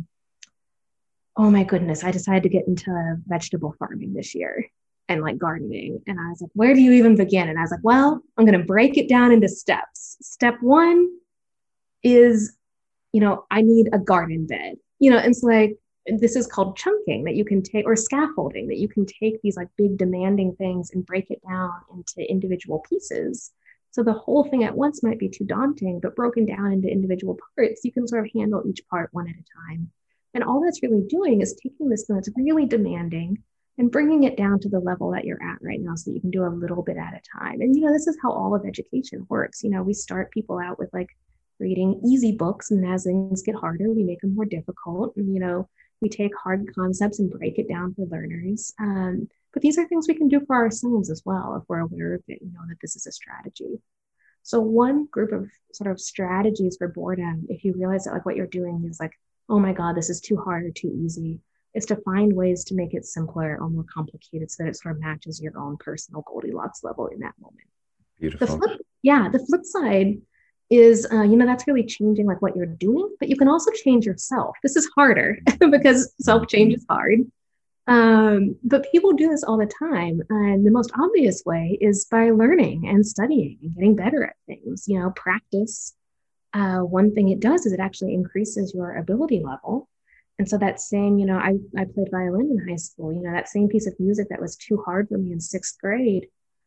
oh my goodness, I decided to get into vegetable farming this year and like gardening. And I was like, where do you even begin? And I was like, well, I'm going to break it down into steps. Step one is, I need a garden bed, and it's like, this is called chunking that you can take, or scaffolding, that you can take these like big demanding things and break it down into individual pieces. So the whole thing at once might be too daunting, but broken down into individual parts, you can sort of handle each part one at a time. And all that's really doing is taking this thing that's really demanding and bringing it down to the level that you're at right now so that you can do a little bit at a time. And, this is how all of education works. We start people out with like reading easy books, and as things get harder, we make them more difficult. And, we take hard concepts and break it down for learners. But these are things we can do for ourselves as well if we're aware of it, that this is a strategy. So one group of sort of strategies for boredom, if you realize that like what you're doing is like, oh my God, this is too hard or too easy, is to find ways to make it simpler or more complicated so that it sort of matches your own personal Goldilocks level in that moment. Beautiful. The flip side is, that's really changing like what you're doing, but you can also change yourself. This is harder because self-change is hard. But people do this all the time. And the most obvious way is by learning and studying and getting better at things, practice. One thing it does is it actually increases your ability level. And so that same, I played violin in high school, that same piece of music that was too hard for me in sixth grade,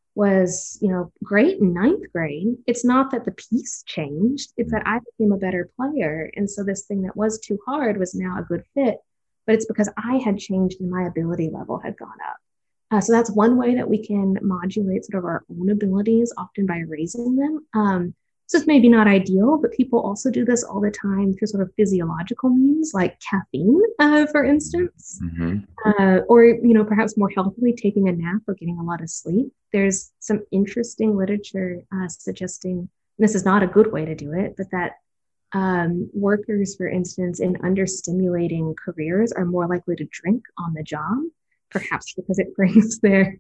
was, great in ninth grade. It's not that the piece changed, it's that I became a better player. And so this thing that was too hard was now a good fit, but it's because I had changed and my ability level had gone up. So that's one way that we can modulate sort of our own abilities, often by raising them. So it's maybe not ideal, but people also do this all the time through sort of physiological means, like caffeine, for instance, Mm-hmm. or perhaps more healthily, taking a nap or getting a lot of sleep. There's some interesting literature suggesting this is not a good way to do it, but that workers, for instance, in understimulating careers are more likely to drink on the job, perhaps because it brings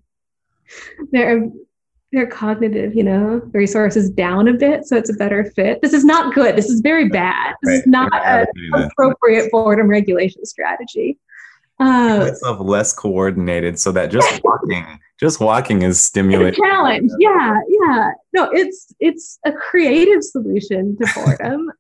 their their cognitive, resources down a bit, so it's a better fit. This is not good. This is very bad. This Right. is not an appropriate boredom regulation strategy. Myself less coordinated, so that just walking is stimulating. It's a challenge. Yeah. No, it's a creative solution to boredom,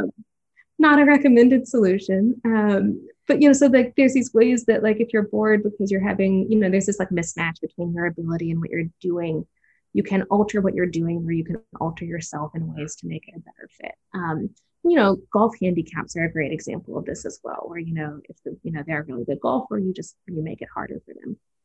not a recommended solution. But so there's these ways that, like, if you're bored because you're having, there's this like mismatch between your ability and what you're doing, you can alter what you're doing, or you can alter yourself in ways to make it a better fit. Golf handicaps are a great example of this as well, where, if they're a really good golfer, you make it harder for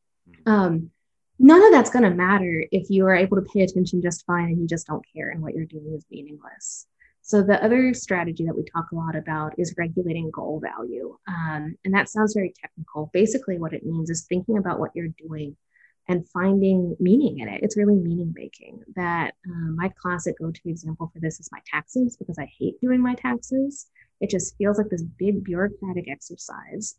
them. None of that's going to matter if you are able to pay attention just fine and you just don't care and what you're doing is meaningless. So the other strategy that we talk a lot about is regulating goal value. And that sounds very technical. Basically, what it means is thinking about what you're doing and finding meaning in it. It's really meaning making. That my classic go-to example for this is my taxes, because I hate doing my taxes. It just feels like this big bureaucratic exercise.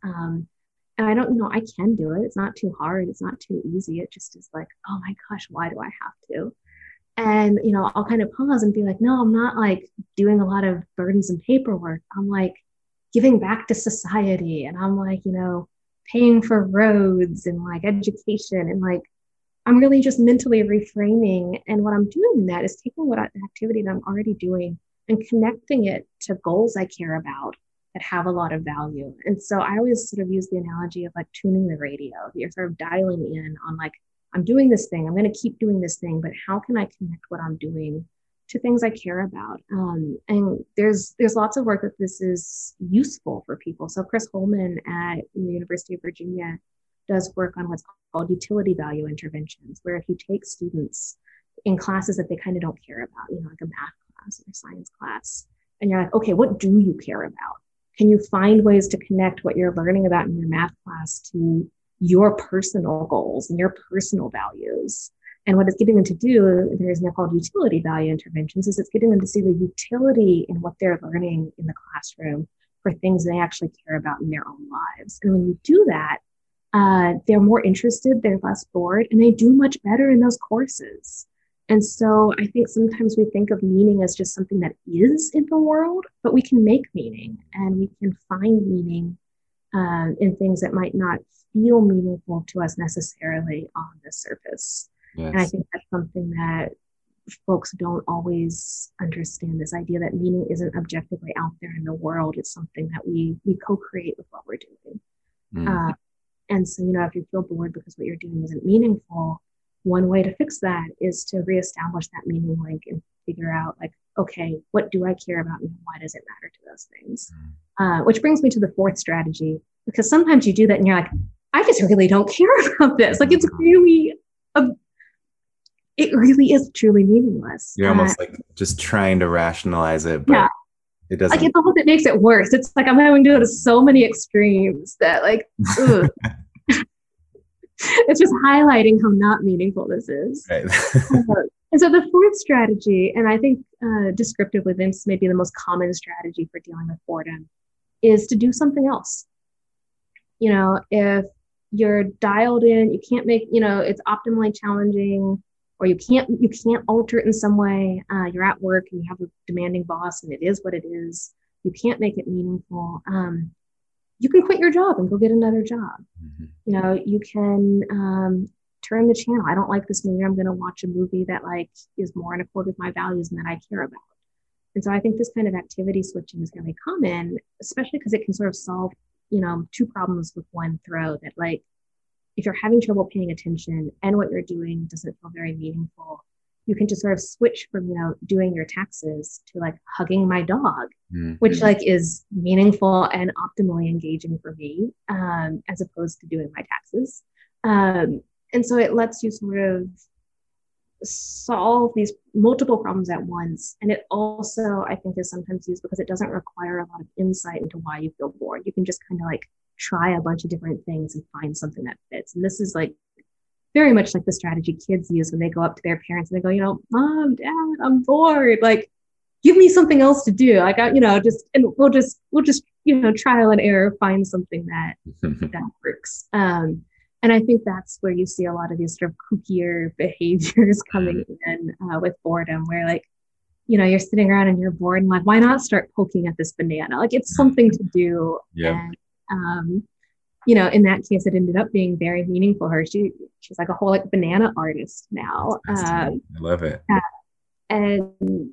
And I don't, I can do it. It's not too hard. It's not too easy. It just is like, oh my gosh, why do I have to? And, I'll kind of pause and be like, no, I'm not like doing a lot of burdensome paperwork. I'm like giving back to society. And I'm like, paying for roads and like education. And like, I'm really just mentally reframing. And what I'm doing in that is taking the activity that I'm already doing and connecting it to goals I care about that have a lot of value. And so I always sort of use the analogy of like tuning the radio. You're sort of dialing in on like, I'm doing this thing, I'm going to keep doing this thing, but how can I connect what I'm doing to things I care about? And there's lots of work that this is useful for people. So Chris Holman at the University of Virginia does work on what's called utility value interventions, where if you take students in classes that they kind of don't care about, like a math class or a science class, and you're like, okay, what do you care about? Can you find ways to connect what you're learning about in your math class to your personal goals and your personal values? And what it's getting them to do, there's now called utility value interventions, is it's getting them to see the utility in what they're learning in the classroom for things they actually care about in their own lives. And when you do that, they're more interested, they're less bored, and they do much better in those courses. And so I think sometimes we think of meaning as just something that is in the world, but we can make meaning, and we can find meaning in things that might not feel meaningful to us necessarily on the surface. Yes. And I think that's something that folks don't always understand, this idea that meaning isn't objectively out there in the world. It's something that we co-create with what we're doing. And so, if you feel bored because what you're doing isn't meaningful, one way to fix that is to reestablish that meaning link and figure out, like, okay, what do I care about and why does it matter to those things? Which brings me to the fourth strategy, because sometimes you do that and you're like, I just really don't care about this. Like, it really is truly meaningless. You're almost like just trying to rationalize it, but it doesn't. Like, it's almost, it makes it worse. It's like I'm having to go to so many extremes that, like, ugh. It's just highlighting how not meaningful this is. Right. And so the fourth strategy, and I think descriptively this may be the most common strategy for dealing with boredom, is to do something else. If you're dialed in, you can't make, it's optimally challenging, or you can't alter it in some way. You're at work and you have a demanding boss and it is what it is. You can't make it meaningful. You can quit your job and go get another job. Mm-hmm. You can turn the channel. I don't like this movie. I'm going to watch a movie that like is more in accord with my values and that I care about. And so I think this kind of activity switching is really common, especially because it can sort of solve, two problems with one throw. That, like, if you're having trouble paying attention and what you're doing doesn't feel very meaningful, you can just sort of switch from, doing your taxes to like hugging my dog, which like is meaningful and optimally engaging for me, as opposed to doing my taxes. And so it lets you sort of solve these multiple problems at once. And it also, I think, is sometimes used because it doesn't require a lot of insight into why you feel bored. You can just kind of like try a bunch of different things and find something that fits. And this is like very much like the strategy kids use when they go up to their parents and they go, Mom, Dad, I'm bored. Like, give me something else to do. Like, and we'll just, trial and error, find something that works. And I think that's where you see a lot of these sort of kookier behaviors coming in with boredom, where like, you're sitting around and you're bored and like, why not start poking at this banana? Like, it's something to do. Yeah. And, in that case, it ended up being very meaningful for her. She's like a whole like banana artist now. I love it. And,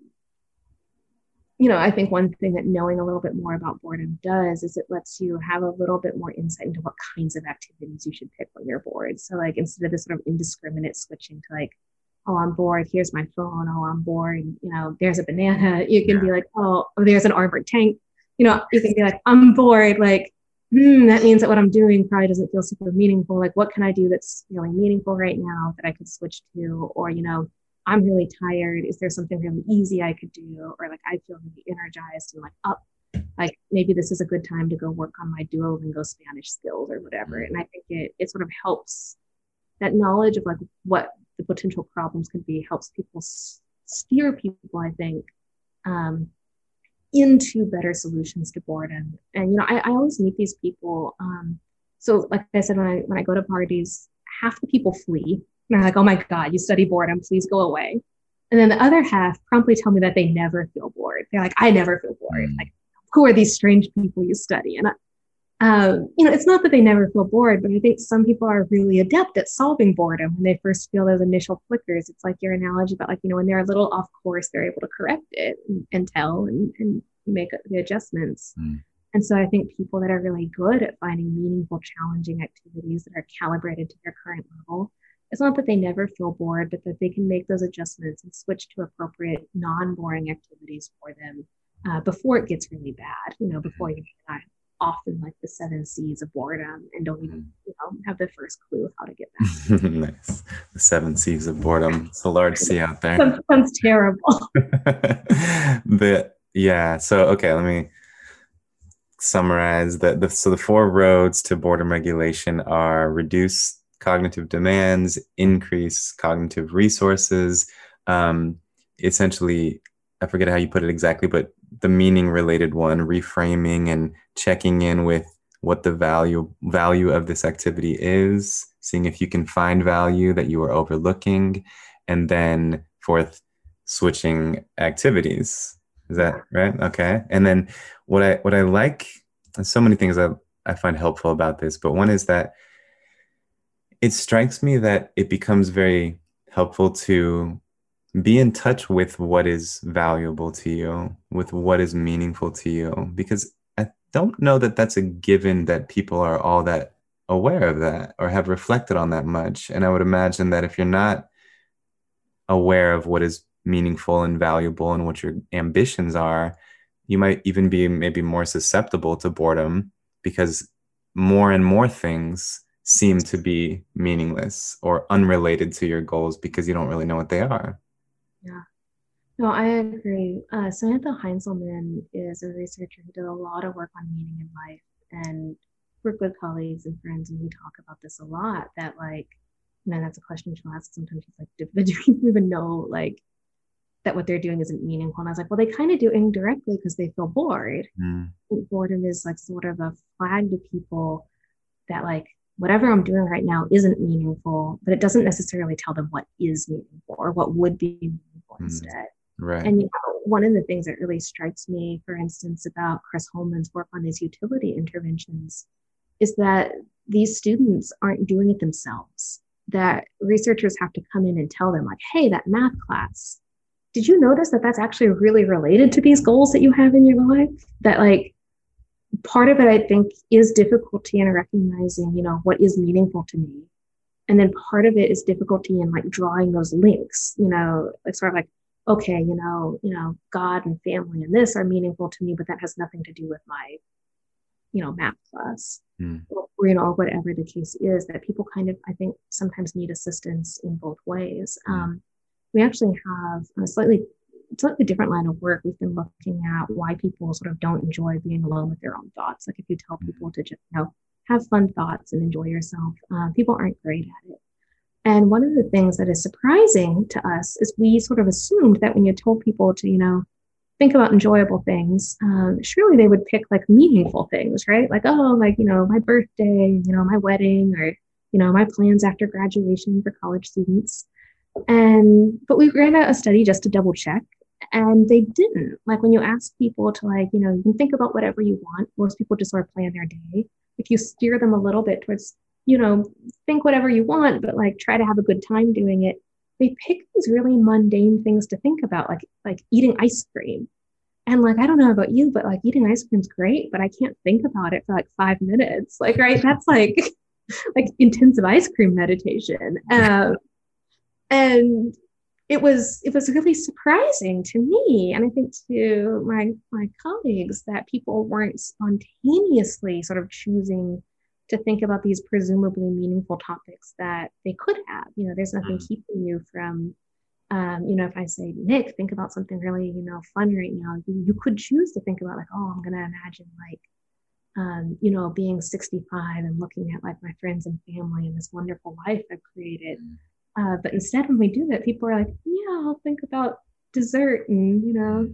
I think one thing that knowing a little bit more about boredom does is it lets you have a little bit more insight into what kinds of activities you should pick when you're bored. So like, instead of this sort of indiscriminate switching to like, oh, I'm bored, here's my phone. Oh, I'm bored, there's a banana. You can be like, oh, there's an armored tank. You can be like, I'm bored. Like, that means that what I'm doing probably doesn't feel super meaningful. Like, what can I do that's really meaningful right now that I could switch to? Or, I'm really tired. Is there something really easy I could do? Or like, I feel really energized and like up. Like, maybe this is a good time to go work on my Duolingo Spanish skills or whatever. And I think it sort of helps, that knowledge of like what the potential problems could be, helps people steer people, I think, into better solutions to boredom. And I always meet these people. So like I said, when I go to parties, half the people flee. And they're like, oh my God, you study boredom, please go away. And then the other half promptly tell me that they never feel bored. They're like, I never feel bored. Like, who are these strange people you study? And it's not that they never feel bored, but I think some people are really adept at solving boredom when they first feel those initial flickers. It's like your analogy about like, when they're a little off course, they're able to correct it and tell and make the adjustments. And so I think people that are really good at finding meaningful, challenging activities that are calibrated to their current level, it's not that they never feel bored, but that they can make those adjustments and switch to appropriate non-boring activities for them before it gets really bad, before you dive often like the 7 C's of boredom and don't even, have the first clue of how to get back. Nice. The 7 C's of boredom. It's a large C out there. Sounds terrible. So, okay, let me summarize that. So the 4 roads to boredom regulation are reduce cognitive demands, increase cognitive resources, essentially, I forget how you put it exactly, but the meaning related one, reframing and checking in with what the value of this activity is, seeing if you can find value that you are overlooking, and then 4th, switching activities. Is that right? Okay. And then what I like, and so many things I find helpful about this, but one is that it strikes me that it becomes very helpful to be in touch with what is valuable to you, with what is meaningful to you, because I don't know that that's a given that people are all that aware of that or have reflected on that much. And I would imagine that if you're not aware of what is meaningful and valuable and what your ambitions are, you might even be maybe more susceptible to boredom because more and more things seem to be meaningless or unrelated to your goals because you don't really know what they are. Yeah. No, I agree. Samantha Heinzelman is a researcher who did a lot of work on meaning in life, and we're good colleagues and friends, and we talk about this a lot, that like, that's a question she'll ask sometimes. She's like, do people even know like that what they're doing isn't meaningful? And I was like, well, they kind of do indirectly because they feel bored. Boredom is like sort of a flag to people that like, whatever I'm doing right now isn't meaningful, but it doesn't necessarily tell them what is meaningful or what would be meaningful instead. Right. And one of the things that really strikes me, for instance, about Chris Holman's work on these utility interventions is that these students aren't doing it themselves, that researchers have to come in and tell them like, hey, that math class, did you notice that that's actually really related to these goals that you have in your life? That like, part of it, I think, is difficulty in recognizing, what is meaningful to me And then part of it is difficulty in like drawing those links, like sort of like, okay, God and family and this are meaningful to me, but that has nothing to do with my, math class. Mm. Or whatever the case is, that people kind of, I think, sometimes need assistance in both ways. We actually have a slightly different line of work. We've been looking at why people sort of don't enjoy being alone with their own thoughts. Like if you tell people to just, have fun thoughts and enjoy yourself, people aren't great at it. And one of the things that is surprising to us is we sort of assumed that when you told people to, think about enjoyable things, surely they would pick like meaningful things, right? Like, oh, like, my birthday, my wedding, or, my plans after graduation for college students. But we ran a study just to double check, and they didn't. Like when you ask people to like, you can think about whatever you want, most people just sort of plan their day. If you steer them a little bit towards, think whatever you want, but like try to have a good time doing it, they pick these really mundane things to think about, like eating ice cream. And like, I don't know about you, but like eating ice cream's great, but I can't think about it for like 5 minutes. Like, right. That's like intensive ice cream meditation. And it was really surprising to me, and I think to my colleagues, that people weren't spontaneously sort of choosing to think about these presumably meaningful topics that they could have. There's nothing keeping you from, if I say, Nick, think about something really, fun right now, you could choose to think about like, oh, I'm going to imagine like, being 65 and looking at like my friends and family and this wonderful life I've created. But instead, when we do that, people are like, yeah, I'll think about dessert and,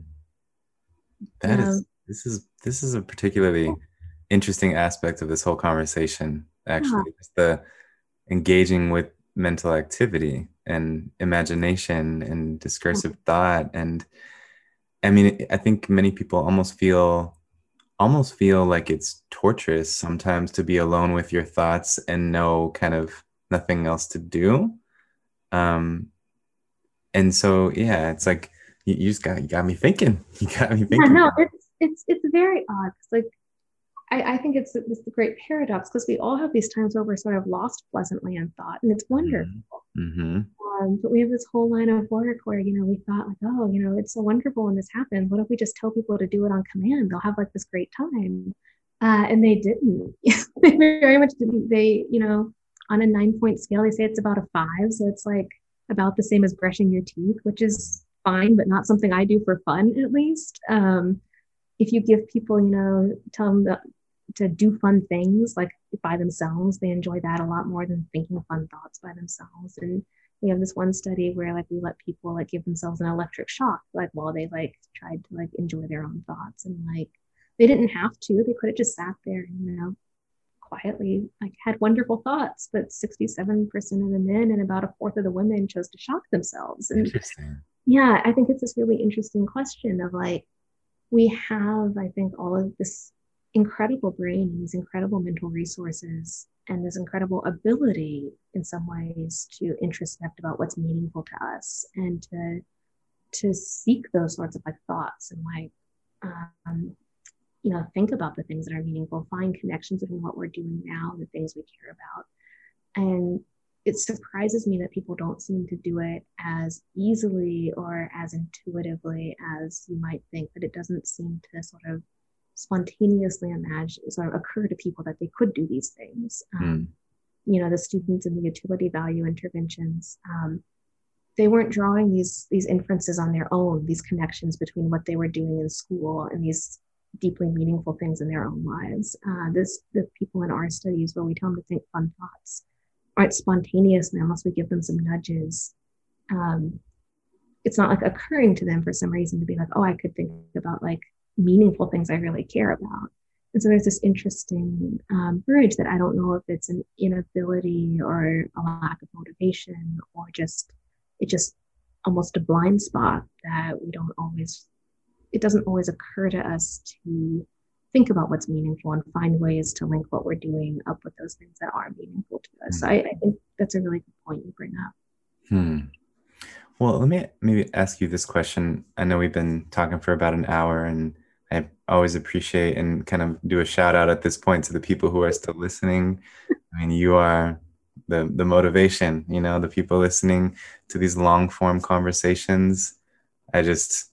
this is a particularly interesting aspect of this whole conversation, actually. It's the engaging with mental activity and imagination and discursive thought. And I mean, I think many people almost feel like it's torturous sometimes to be alone with your thoughts and know kind of nothing else to do. And so, yeah, it's like, you got me thinking. You got me thinking. Yeah, no, it's very odd. It's like, I think it's a great paradox, because we all have these times where we're sort of lost pleasantly in thought, and it's wonderful. Mm-hmm. But we have this whole line of work where, we thought like, oh, it's so wonderful when this happens. What if we just tell people to do it on command? They'll have like this great time. And they didn't. They very much didn't. They, on a 9-point scale, they say it's about a 5. So it's like about the same as brushing your teeth, which is fine, but not something I do for fun, at least. If you give people, tell them to do fun things like by themselves, they enjoy that a lot more than thinking fun thoughts by themselves. And we have this one study where like we let people like give themselves an electric shock, like while they like tried to like enjoy their own thoughts, and like they didn't have to. They could have just sat there and, quietly like had wonderful thoughts, but 67% of the men and about a fourth of the women chose to shock themselves. And interesting. Yeah, I think it's this really interesting question of like, we have, I think, all of this incredible brain and these incredible mental resources and this incredible ability in some ways to introspect about what's meaningful to us, and to seek those sorts of like thoughts and like think about the things that are meaningful, find connections between what we're doing now and the things we care about. And it surprises me that people don't seem to do it as easily or as intuitively as you might think, that it doesn't seem to sort of spontaneously occur to people that they could do these things. The students in the utility value interventions, they weren't drawing these inferences on their own, these connections between what they were doing in school and these deeply meaningful things in their own lives. The people in our studies where we tell them to think fun thoughts aren't spontaneously unless we give them some nudges. It's not like occurring to them for some reason to be like, oh, I could think about like meaningful things I really care about. And so there's this interesting bridge that I don't know if it's an inability or a lack of motivation, or just almost a blind spot that it doesn't always occur to us to think about what's meaningful and find ways to link what we're doing up with those things that are meaningful to us. So I think that's a really good point you bring up. Well, let me maybe ask you this question. I know we've been talking for about an hour, and I always appreciate and kind of do a shout out at this point to the people who are still listening. I mean, you are the motivation, you know, the people listening to these long form conversations, I just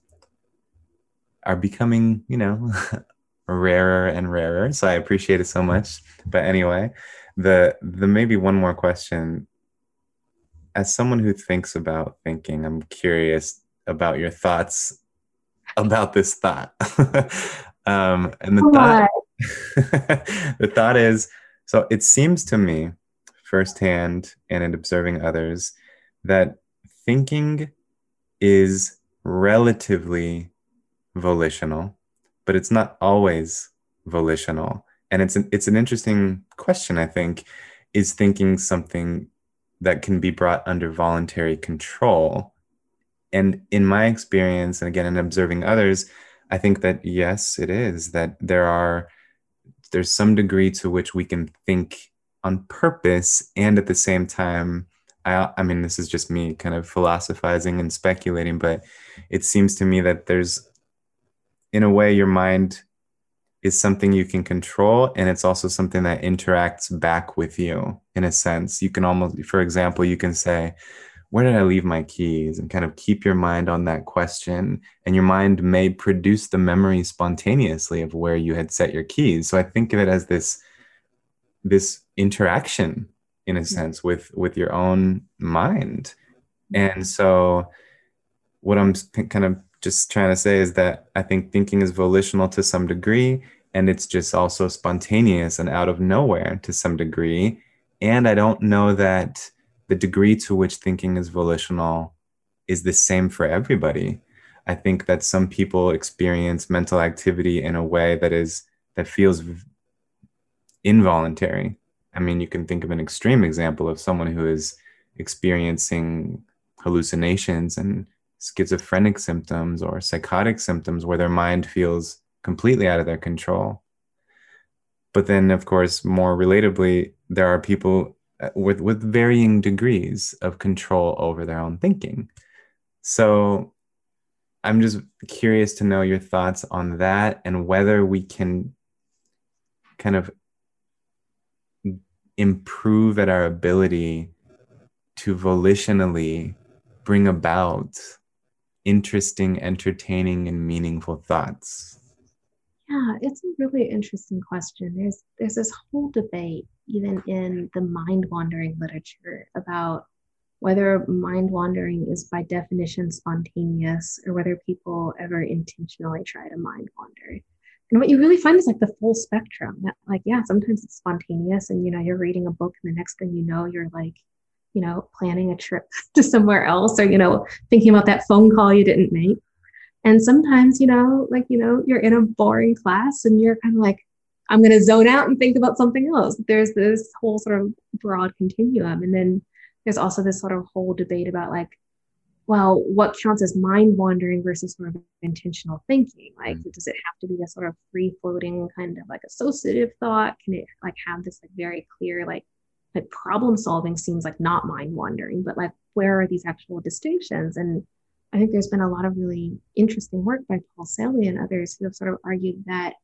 are becoming, you know, rarer and rarer. So I appreciate it so much. But anyway, the maybe one more question. As someone who thinks about thinking, I'm curious about your thoughts about this thought. And the thought, Why? the thought is, so it seems to me, firsthand and in observing others, that thinking is relatively volitional, but it's not always volitional. And it's an interesting question, I think. Is thinking something that can be brought under voluntary control? And in my experience, and again, in observing others, I think that yes, it is, that there's some degree to which we can think on purpose, and at the same time, I mean, this is just me kind of philosophizing and speculating, but it seems to me that there's, in a way, your mind is something you can control, and it's also something that interacts back with you in a sense. You can almost, for example, you can say, where did I leave my keys? And kind of keep your mind on that question. And your mind may produce the memory spontaneously of where you had set your keys. So I think of it as this interaction in a sense with your own mind. And so what I'm kind of just trying to say is that I think thinking is volitional to some degree, and it's just also spontaneous and out of nowhere to some degree. And I don't know that the degree to which thinking is volitional is the same for everybody. I think that some people experience mental activity in a way that feels involuntary. I mean, you can think of an extreme example of someone who is experiencing hallucinations and schizophrenic symptoms or psychotic symptoms where their mind feels completely out of their control. But then, of course, more relatably, there are people with varying degrees of control over their own thinking. So I'm just curious to know your thoughts on that, and whether we can kind of improve at our ability to volitionally bring about interesting, entertaining, and meaningful thoughts. Yeah, it's a really interesting question. There's this whole debate, even in the mind wandering literature, about whether mind wandering is by definition spontaneous or whether people ever intentionally try to mind wander. And what you really find is like the full spectrum that, like, yeah, sometimes it's spontaneous and, you're reading a book and the next thing you know, you're like, planning a trip to somewhere else or, thinking about that phone call you didn't make. And sometimes, you're in a boring class and you're kind of like, I'm going to zone out and think about something else. There's this whole sort of broad continuum. And then there's also this sort of whole debate about like, well, what counts as mind wandering versus sort of intentional thinking? Like, does it have to be a sort of free floating kind of like associative thought? Can it like have this like very clear, like problem solving seems like not mind wandering, but like, where are these actual distinctions? And I think there's been a lot of really interesting work by Paul Celia and others who have sort of argued that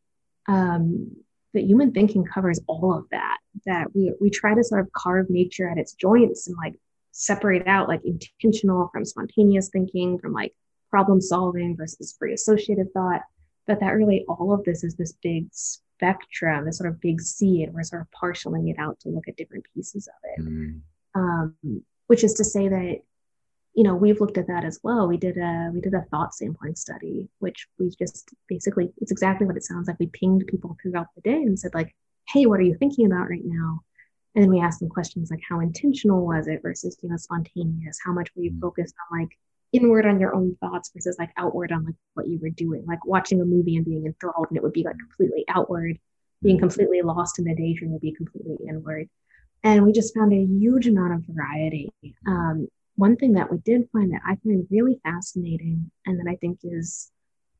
that human thinking covers all of that. That we try to sort of carve nature at its joints and like separate out like intentional from spontaneous thinking, from like problem solving versus free associative thought. But that really all of this is this big spectrum, this sort of big sea, and we're sort of partialing it out to look at different pieces of it. Which is to say that we've looked at that as well. We did a thought sampling study, which we just basically, it's exactly what it sounds like. We pinged people throughout the day and said like, hey, what are you thinking about right now? And then we asked them questions like, how intentional was it versus, spontaneous? How much were you focused on like inward on your own thoughts versus like outward on like what you were doing? Like watching a movie and being enthralled and it would be like completely outward, being completely lost in the daydream would be completely inward. And we just found a huge amount of variety. One thing that we did find that I find really fascinating and that I think is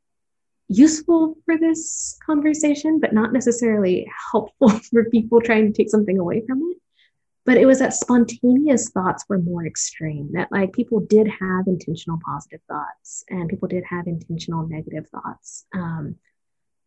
useful for this conversation, but not necessarily helpful for people trying to take something away from it. But it was that spontaneous thoughts were more extreme, that like people did have intentional positive thoughts and people did have intentional negative thoughts.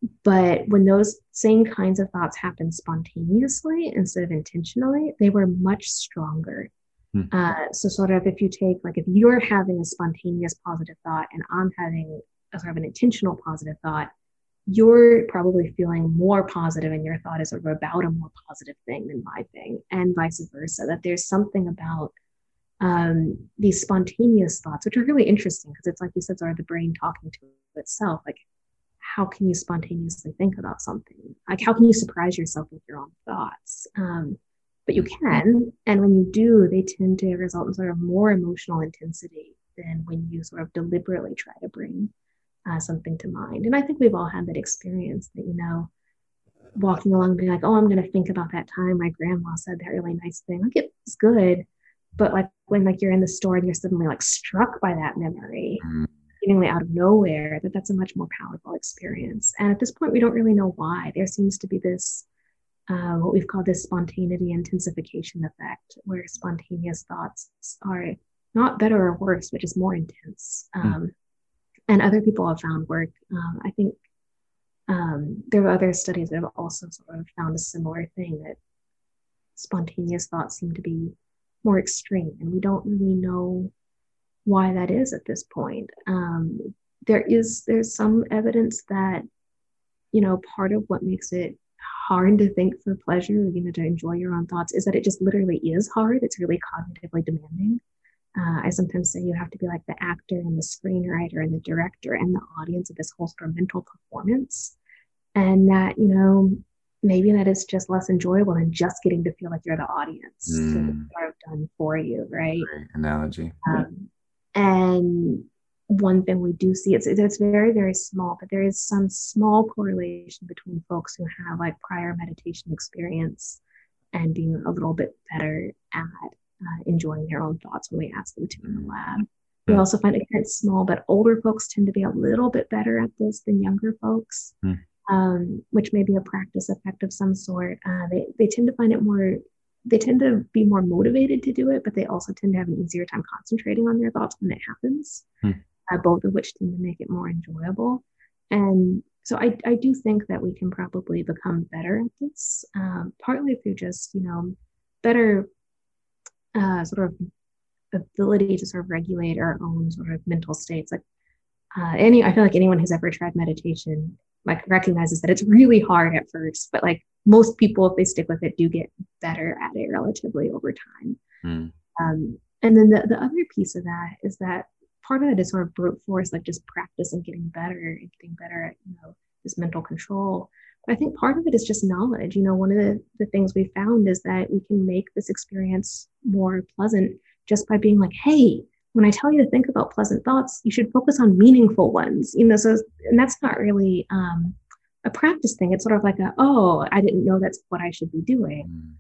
But when those same kinds of thoughts happen spontaneously instead of intentionally, they were much stronger. Hmm. So sort of if you take, like, if you're having a spontaneous positive thought and I'm having a sort of an intentional positive thought, you're probably feeling more positive and your thought is sort of about a more positive thing than my thing, and vice versa. That there's something about these spontaneous thoughts, which are really interesting because it's like you said, sort of the brain talking to itself. Like, how can you spontaneously think about something? Like, how can you surprise yourself with your own thoughts? But you can. And when you do, they tend to result in sort of more emotional intensity than when you sort of deliberately try to bring something to mind. And I think we've all had that experience that, walking along, being like, oh, I'm going to think about that time my grandma said that really nice thing. Like, it was good. But like when like you're in the store and you're suddenly like struck by that memory, seemingly out of nowhere, that's a much more powerful experience. And at this point, we don't really know why. There seems to be this, what we've called this spontaneity intensification effect, where spontaneous thoughts are not better or worse, but just more intense. And other people have found work. I think there are other studies that have also sort of found a similar thing, that spontaneous thoughts seem to be more extreme, and we don't really know why that is at this point. There's some evidence that, part of what makes it hard to think for pleasure, to enjoy your own thoughts, is that it just literally is hard. It's really cognitively demanding. I sometimes say you have to be like the actor and the screenwriter and the director and the audience of this whole sort of mental performance. And that, maybe that is just less enjoyable than just getting to feel like you're the audience. That it's sort of done for you, right? Great analogy. And one thing we do see, it's very, very small, but there is some small correlation between folks who have like prior meditation experience and being a little bit better at enjoying their own thoughts when we ask them to in the lab. We also find it kind of small, but older folks tend to be a little bit better at this than younger folks, which may be a practice effect of some sort. They tend to find it more, they tend to be more motivated to do it, but they also tend to have an easier time concentrating on their thoughts when it happens, both of which tend to make it more enjoyable. And so I do think that we can probably become better at this, partly through just, better sort of ability to sort of regulate our own sort of mental states. Like I feel like anyone who's ever tried meditation like recognizes that it's really hard at first, but like most people, if they stick with it, do get better at it relatively over time. And then the other piece of that is that part of it is sort of brute force, like just practice and getting better at, this mental control. But I think part of it is just knowledge. One of the things we found is that we can make this experience more pleasant just by being like, hey, when I tell you to think about pleasant thoughts, you should focus on meaningful ones. So, and that's not really a practice thing. It's sort of like I didn't know that's what I should be doing.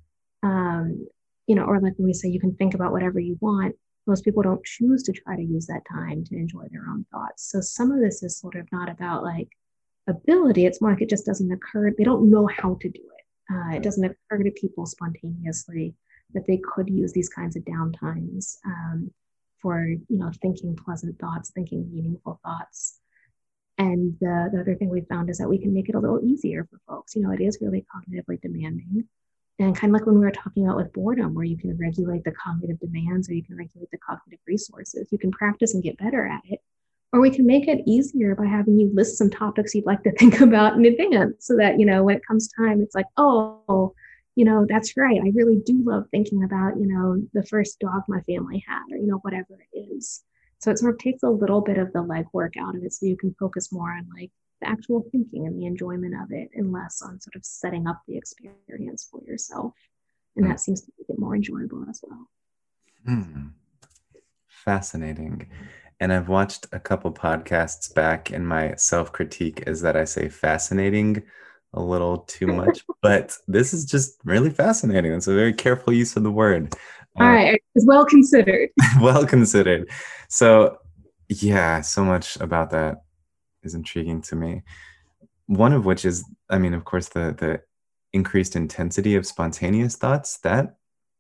Or like when we say you can think about whatever you want, most people don't choose to try to use that time to enjoy their own thoughts. So some of this is sort of not about like ability. It's more like it just doesn't occur. They don't know how to do it. It doesn't occur to people spontaneously that they could use these kinds of downtimes for, thinking pleasant thoughts, thinking meaningful thoughts. And the other thing we found is that we can make it a little easier for folks. It is really cognitively demanding. And kind of like when we were talking about with boredom, where you can regulate the cognitive demands or you can regulate the cognitive resources, you can practice and get better at it. Or we can make it easier by having you list some topics you'd like to think about in advance so that, when it comes time, it's like, oh, that's right. I really do love thinking about, the first dog my family had or, whatever it is. So it sort of takes a little bit of the legwork out of it so you can focus more on like the actual thinking and the enjoyment of it and less on sort of setting up the experience for yourself. And that seems to make it more enjoyable as well. Fascinating. And I've watched a couple podcasts back, and my self-critique is that I say fascinating a little too much, but this is just really fascinating. It's a very careful use of the word. All right. It's well considered. Well considered. So yeah, so much about that is intriguing to me. One of which is, of course, the increased intensity of spontaneous thoughts. That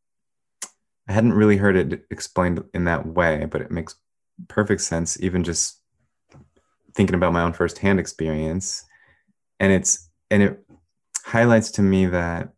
I hadn't really heard it explained in that way, but it makes perfect sense. Even just thinking about my own firsthand experience, And it highlights to me that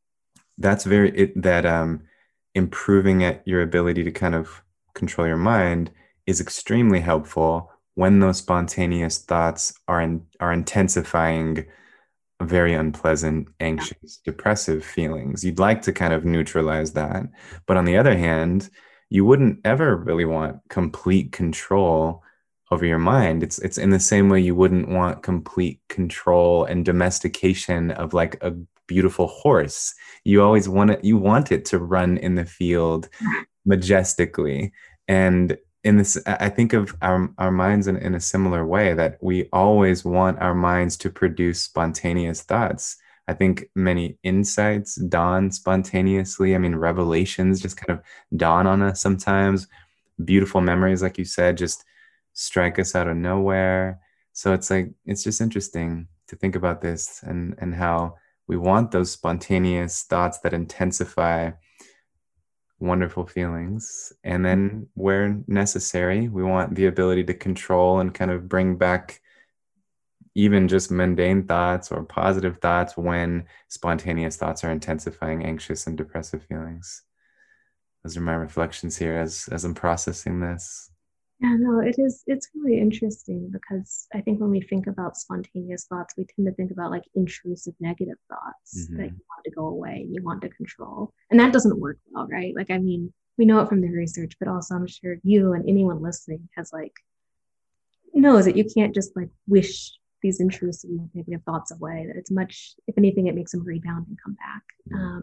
improving at your ability to kind of control your mind is extremely helpful when those spontaneous thoughts are intensifying very unpleasant, anxious, depressive feelings. You'd like to kind of neutralize that. But on the other hand, you wouldn't ever really want complete control over your mind. It's in the same way you wouldn't want complete control and domestication of like a beautiful horse. You want it to run in the field majestically. And in this, I think of our minds in a similar way, that we always want our minds to produce spontaneous thoughts. I think many insights dawn spontaneously. I mean, revelations just kind of dawn on us sometimes. Beautiful memories, like you said, just strike us out of nowhere. So it's like, it's just interesting to think about this, and how we want those spontaneous thoughts that intensify wonderful feelings. And then where necessary, we want the ability to control and kind of bring back even just mundane thoughts or positive thoughts when spontaneous thoughts are intensifying anxious and depressive feelings. Those are my reflections here as I'm processing this. Yeah, no, it's really interesting because I think when we think about spontaneous thoughts, we tend to think about like intrusive negative thoughts that you want to go away and you want to control. And that doesn't work well, right? Like, I mean, we know it from the research, but also I'm sure you and anyone listening has like knows that you can't just like wish these intrusive negative thoughts away, that it's much, if anything, it makes them rebound and come back.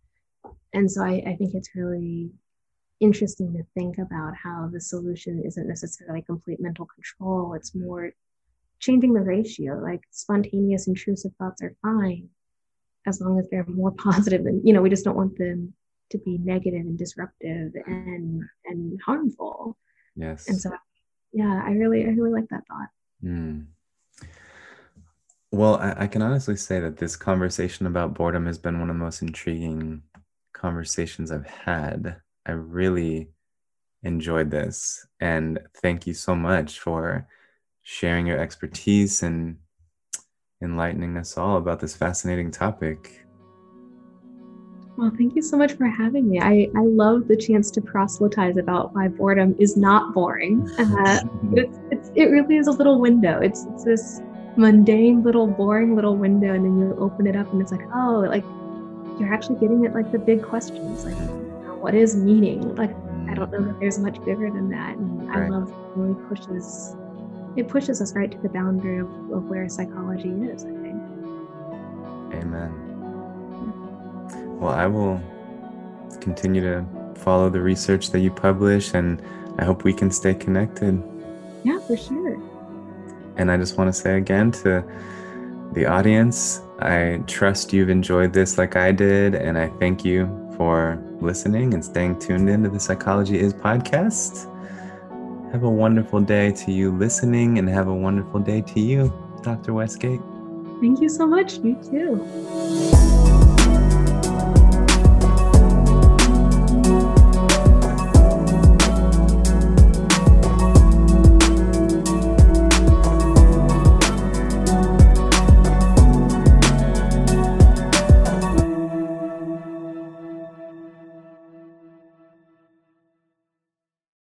And so I think it's really interesting to think about how the solution isn't necessarily complete mental control. It's more changing the ratio. Like spontaneous intrusive thoughts are fine as long as they're more positive, and we just don't want them to be negative and disruptive and harmful. Yes. And so yeah, I really like that thought. Well, I can honestly say that this conversation about boredom has been one of the most intriguing conversations I've had. I really enjoyed this. And thank you so much for sharing your expertise and enlightening us all about this fascinating topic. Well, thank you so much for having me. I love the chance to proselytize about why boredom is not boring. It really is a little window. It's this mundane little boring little window, and then you open it up and it's like, oh, like you're actually getting at like the big questions, like what is meaning? Like I don't know that there's much bigger than that. And I love it really pushes us right to the boundary of where psychology is, I think. Amen. Well, I will continue to follow the research that you publish, and I hope we can stay connected. Yeah, for sure. And I just want to say again to the audience, I trust you've enjoyed this like I did, and I thank you for listening and staying tuned into the Psychology Is podcast. Have a wonderful day to you listening, and have a wonderful day to you, Dr. Westgate. Thank you so much. You too.